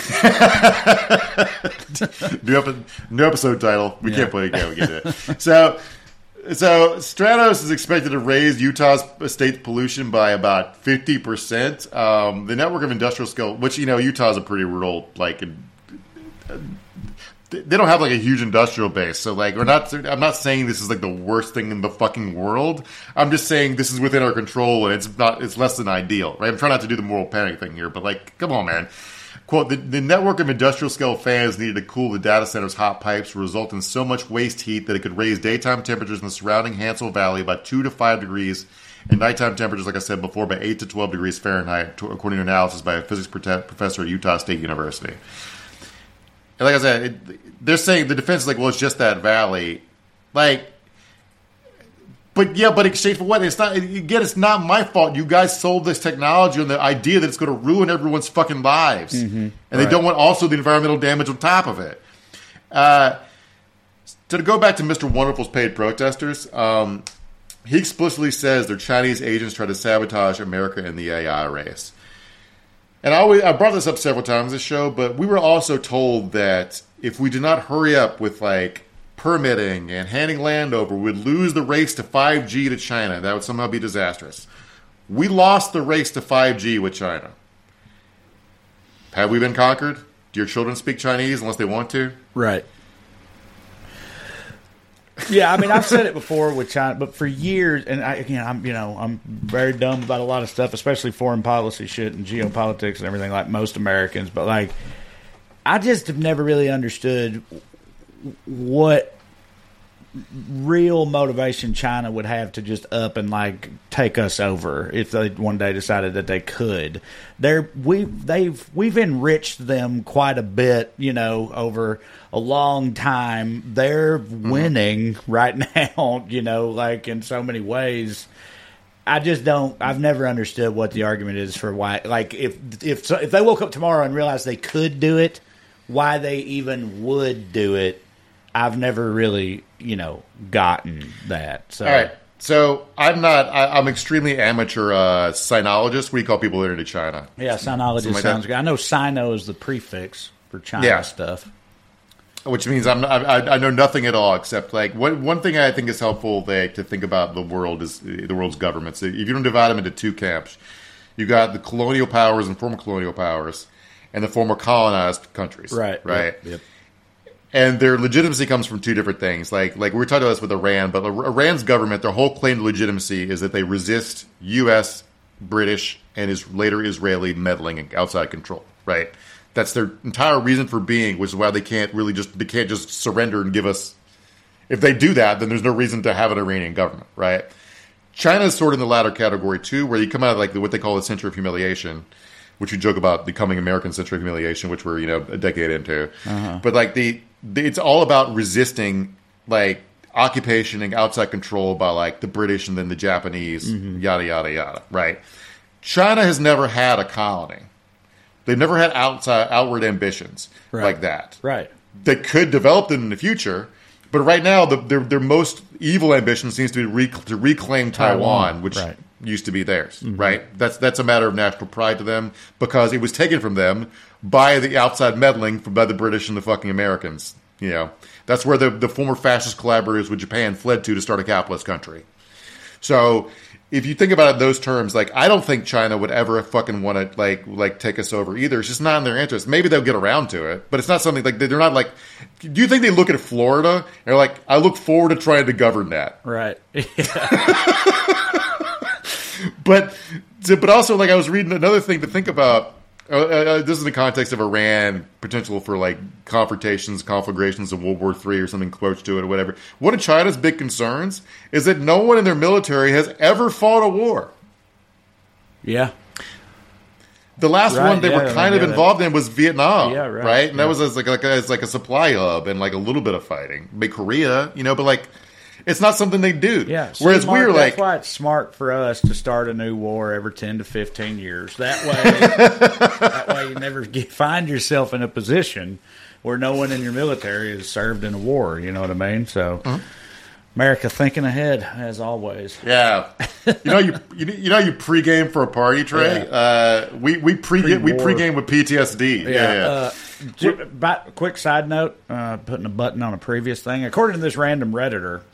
Speaker 2: New episode title. We can't play again. We get it. So Stratos is expected to raise Utah's state pollution by about 50%. The network of industrial scale, which Utah is a pretty rural, they don't have like a huge industrial base. So like I'm not saying this is like the worst thing in the fucking world. I'm just saying this is within our control and it's less than ideal, right? I'm trying not to do the moral panic thing here, but like, come on, man. Quote, the network of industrial scale fans needed to cool the data center's hot pipes would result in so much waste heat that it could raise daytime temperatures in the surrounding Hansel Valley by 2 to 5 degrees and nighttime temperatures, like I said before, by 8 to 12 degrees Fahrenheit, according to analysis by a physics professor at Utah State University. And like I said, they're saying the defense is like, well, it's just that valley. Like, but exchange for what? It's not, again, it's not my fault. You guys sold this technology on the idea that it's going to ruin everyone's fucking lives. And they don't want also the environmental damage on top of it. So to go back to Mr. Wonderful's paid protesters, he explicitly says their Chinese agents try to sabotage America in the AI race. And I brought this up several times in this show, but we were also told that if we did not hurry up with like permitting and handing land over, we'd lose the race to 5G to China. That would somehow be disastrous. We lost the race to 5G with China. Have we been conquered? Do your children speak Chinese unless they want to?
Speaker 1: Right. Yeah, I mean, I've said it before with China, but for years, and I'm very dumb about a lot of stuff, especially foreign policy shit and geopolitics and everything, like most Americans. But like, I just have never really understood what real motivation China would have to just up and like take us over if they one day decided that they could. We've enriched them quite a bit, over a long time. They're winning right now, like in so many ways. I've never understood what the argument is for why, like if they woke up tomorrow and realized they could do it, why they even would do it. I've never really, gotten that. So.
Speaker 2: All right. So I'm extremely amateur sinologist. What do you call people that are into China?
Speaker 1: Yeah, sinologist sounds good. I know sino is the prefix for China stuff.
Speaker 2: Which means I know nothing at all except like one thing I think is helpful to think about the world is the world's governments. If you don't divide them into two camps, you got the colonial powers and former colonial powers and the former colonized countries. Right.
Speaker 1: Yep.
Speaker 2: And their legitimacy comes from two different things. Like we were talking about this with Iran, but Iran's government, their whole claim to legitimacy is that they resist U.S., British, and later Israeli meddling and outside control. Right. That's their entire reason for being, which is why they can't just surrender and give us. If they do that, then there's no reason to have an Iranian government, right? China is sort of in the latter category too, where you come out of like what they call the century of humiliation, which we joke about becoming American century of humiliation, which we're a decade into. But like it's all about resisting like occupation and outside control by like the British and then the Japanese, yada yada yada, right? China has never had a colony. They've never had outward ambitions like that.
Speaker 1: Right.
Speaker 2: They could develop them in the future, but right now their most evil ambition seems to be to reclaim Taiwan, which used to be theirs. Right. That's a matter of national pride to them because it was taken from them by the outside meddling by the British and the fucking Americans. That's where the former fascist collaborators with Japan fled to start a capitalist country. So if you think about it in those terms, like I don't think China would ever fucking want to like take us over either. It's just not in their interest. Maybe they'll get around to it, but it's not something like they're not like. Do you think they look at Florida and they're like, I look forward to trying to govern that?
Speaker 1: Right.
Speaker 2: But also like I was reading another thing to think about. This is in the context of Iran, potential for like confrontations, conflagrations of World War III or something close to it or whatever. One of China's big concerns is that no one in their military has ever fought a war.
Speaker 1: Yeah.
Speaker 2: The last one they were kind of involved in was Vietnam, right? And that was as like a supply hub and like a little bit of fighting. Maybe Korea, but like it's not something they do.
Speaker 1: Yeah.
Speaker 2: Whereas
Speaker 1: Mark,
Speaker 2: we're
Speaker 1: that's why it's smart for us to start a new war every 10 to 15 years. That way you never find yourself in a position where no one in your military has served in a war. You know what I mean? So America thinking ahead as always.
Speaker 2: Yeah. You pregame for a party, Trey.
Speaker 1: Yeah.
Speaker 2: We pregame with PTSD. Yeah.
Speaker 1: Quick side note, putting a button on a previous thing. According to this random Redditor,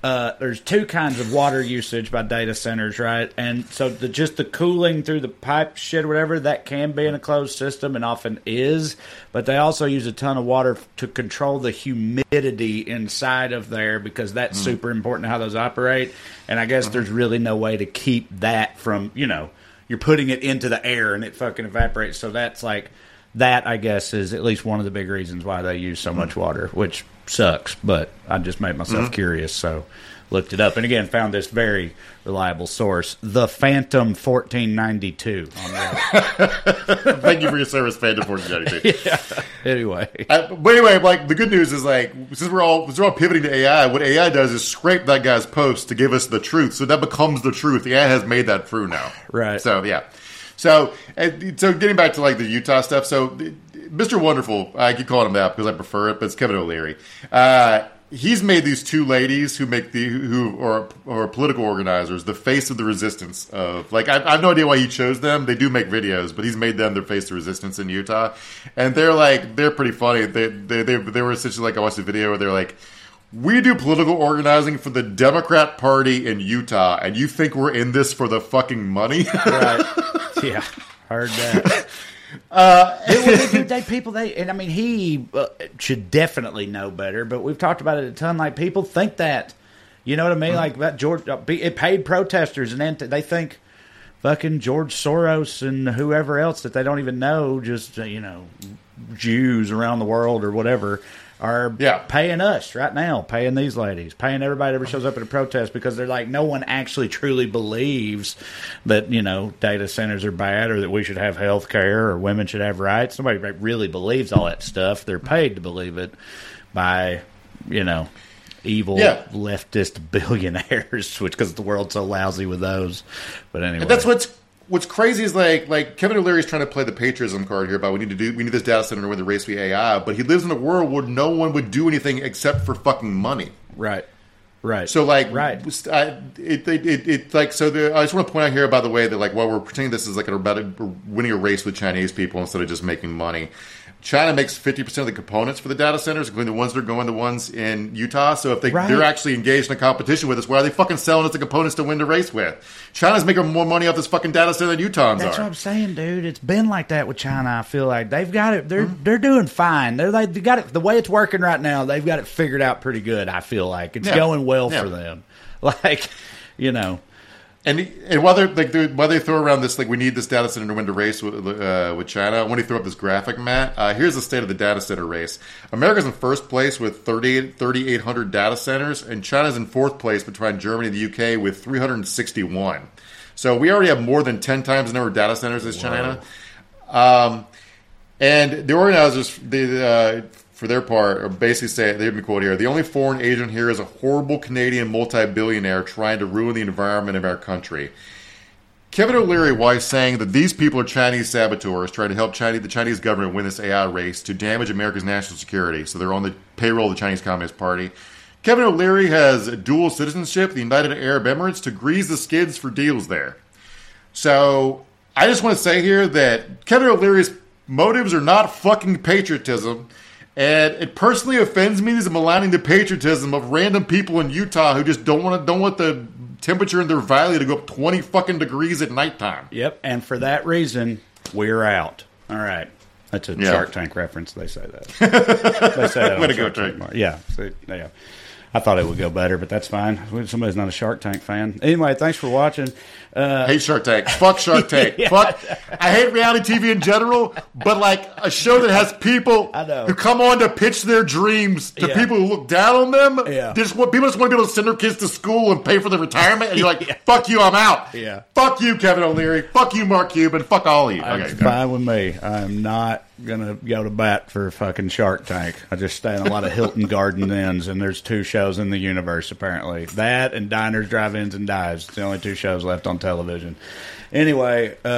Speaker 1: there's two kinds of water usage by data centers, right? And so just the cooling through the pipe shit or whatever, that can be in a closed system and often is. But they also use a ton of water to control the humidity inside of there because that's super important to how those operate. And I guess there's really no way to keep that from, you're putting it into the air and it fucking evaporates. So that's like, that I guess is at least one of the big reasons why they use so much water, which sucks, but I just made myself curious, so looked it up. And again, found this very reliable source, the Phantom 1492.
Speaker 2: Thank you for your service, Phantom 1492.
Speaker 1: Yeah. Anyway.
Speaker 2: But anyway, like, the good news is, like, since we're all pivoting to AI, what AI does is scrape that guy's post to give us the truth. So that becomes the truth. The AI has made that true now.
Speaker 1: Right.
Speaker 2: So, yeah. So getting back to, like, the Utah stuff, so Mr. Wonderful, I keep calling him that because I prefer it, but it's Kevin O'Leary. He's made these two ladies who are political organizers the face of the resistance of, like, I have no idea why he chose them. They do make videos, but he's made them their face of resistance in Utah, and they're pretty funny. They were essentially like, I watched a video where they're like, we do political organizing for the Democrat Party in Utah, and you think we're in this for the fucking money?
Speaker 1: Right. Yeah, heard that. He should definitely know better, but we've talked about it a ton. Like, people think that, you know what I mean? Like, that it paid protesters, and they think fucking George Soros and whoever else that they don't even know, just, Jews around the world or whatever, are paying us right now, paying these ladies, paying everybody that ever shows up at a protest, because they're like, no one actually truly believes that, data centers are bad or that we should have health care or women should have rights. Nobody really believes all that stuff. They're paid to believe it by, evil leftist billionaires, which because the world's so lousy with those. But anyway.
Speaker 2: And that's what's crazy is like Kevin O'Leary's trying to play the patriotism card here about we need this data center to win the race via AI, but he lives in a world where no one would do anything except for fucking money.
Speaker 1: Right.
Speaker 2: So like, I just want to point out here, by the way, that like while we're pretending this is like about winning a race with Chinese people instead of just making money, China makes 50% of the components for the data centers, including the ones that are going, the ones in Utah. So if they're actually engaged in a competition with us, why are they fucking selling us the components to win the race with? China's making more money off this fucking data center than Utahns
Speaker 1: That's
Speaker 2: are.
Speaker 1: what I'm saying, dude. It's been like that with China. I feel like they've got it. They're doing fine. They got it. The way it's working right now, they've got it figured out pretty good. I feel like it's going well for them. Like,
Speaker 2: And while they throw around this, like, we need this data center to win the race with China, I want to throw up this graphic, Matt. Here's the state of the data center race. America's in first place with 3,800 data centers, and China's in fourth place behind Germany and the UK with 361. So we already have more than 10 times the number of data centers as China. And the organizers, for their part, basically say, they have me quote here, the only foreign agent here is a horrible Canadian multi-billionaire trying to ruin the environment of our country. Kevin O'Leary, while saying that these people are Chinese saboteurs trying to help the Chinese government win this AI race to damage America's national security, so they're on the payroll of the Chinese Communist Party. Kevin O'Leary has dual citizenship, the United Arab Emirates, to grease the skids for deals there. So I just want to say here that Kevin O'Leary's motives are not fucking patriotism. And it personally offends me as maligning the patriotism of random people in Utah who just don't want the temperature in their valley to go up 20 fucking degrees at nighttime.
Speaker 1: Yep, and for that reason, we're out. All right. That's a Shark Tank reference. They say that. They say that on Shark Tank. Yeah. I thought it would go better, but that's fine. Somebody's not a Shark Tank fan. Anyway, thanks for watching.
Speaker 2: Hate Shark Tank. Fuck Shark Tank. Fuck. I hate reality TV in general, but like a show that has people who come on to pitch their dreams to people who look down on them. Yeah. People just want to be able to send their kids to school and pay for their retirement, and you're like, fuck you, I'm out.
Speaker 1: Yeah.
Speaker 2: Fuck you, Kevin O'Leary. Fuck you, Mark Cuban. Fuck all of you.
Speaker 1: It's fine with me. I'm not going to go to bat for fucking Shark Tank. I just stay in a lot of Hilton Garden Inns, and there's 2 shows in the universe, apparently. That and Diners, Drive-Ins, and Dives. It's the only 2 shows left on television. Anyway,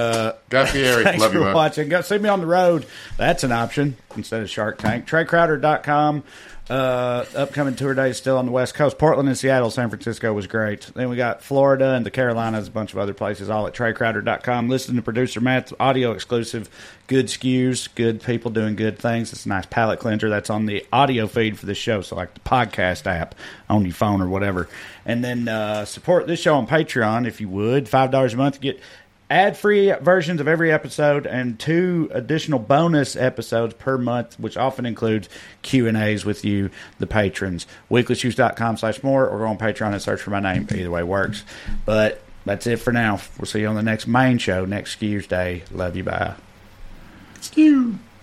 Speaker 2: Guy Fieri,
Speaker 1: Thanks
Speaker 2: love you,
Speaker 1: for
Speaker 2: man.
Speaker 1: watching. Go see me on the road. That's an option instead of Shark Tank. TreyCrowder.com. Upcoming tour days still on the West Coast. Portland and Seattle, San Francisco was great. Then we got Florida and the Carolinas, a bunch of other places, all at TreyCrowder.com. Listen to producer Matt's audio exclusive, good skews, good people doing good things. It's a nice palate cleanser. That's on the audio feed for the show, so like the podcast app on your phone or whatever. And then support this show on Patreon if you would. $5 a month to get ad-free versions of every episode and 2 additional bonus episodes per month, which often includes Q&As with you, the patrons. weeklyshoes.com/more, or go on Patreon and search for my name. Either way works. But that's it for now. We'll see you on the next main show next Skiers Day. Love you. Bye.
Speaker 2: Skew.